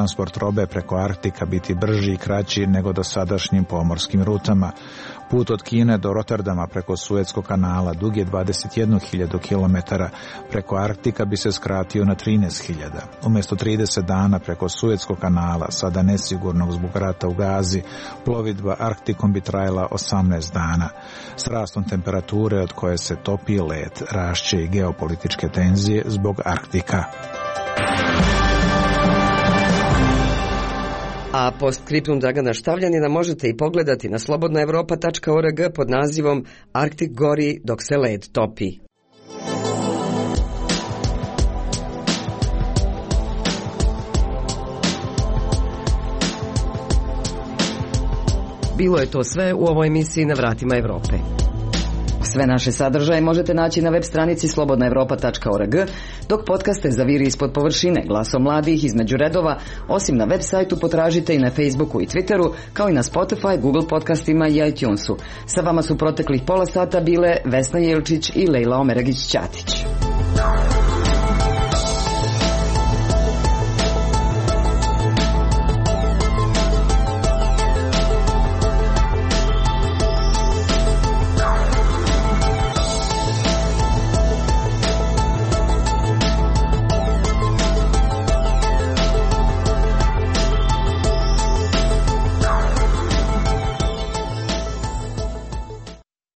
Speaker 9: transport robe preko Arktika biti brži i kraći nego dosadašnjim pomorskim rutama. Put od Kine do Rotterdama preko Suetskog kanala dug je dvadeset jednu hiljadu kilometara, preko Arktika bi se skratio na trinaest hiljada. Umjesto trideset dana preko Suetskog kanala, sada nesigurnog zbog rata u Gazi, plovidba Arktikom bi trajala osamnaest dana. S rastom temperature od koje se topi led, rašće i geopolitičke tenzije zbog Arktika.
Speaker 1: A postscriptum Dragana Štavljanina možete i pogledati na slobodna evropa tačka org pod nazivom Arktik gori dok se led topi. Bilo je to sve u ovoj emisiji Na vratima Evrope. Sve naše sadržaje možete naći na web stranici slobodna evropa tačka org, dok podcaste Zaviri ispod površine, Glasom mladih, Između redova, osim na web sajtu potražite i na Facebooku i Twitteru, kao i na Spotify, Google podcastima i iTunesu. Sa vama su proteklih pola sata bile Vesna Jelčić i Lejla Omeragić-Ćatić.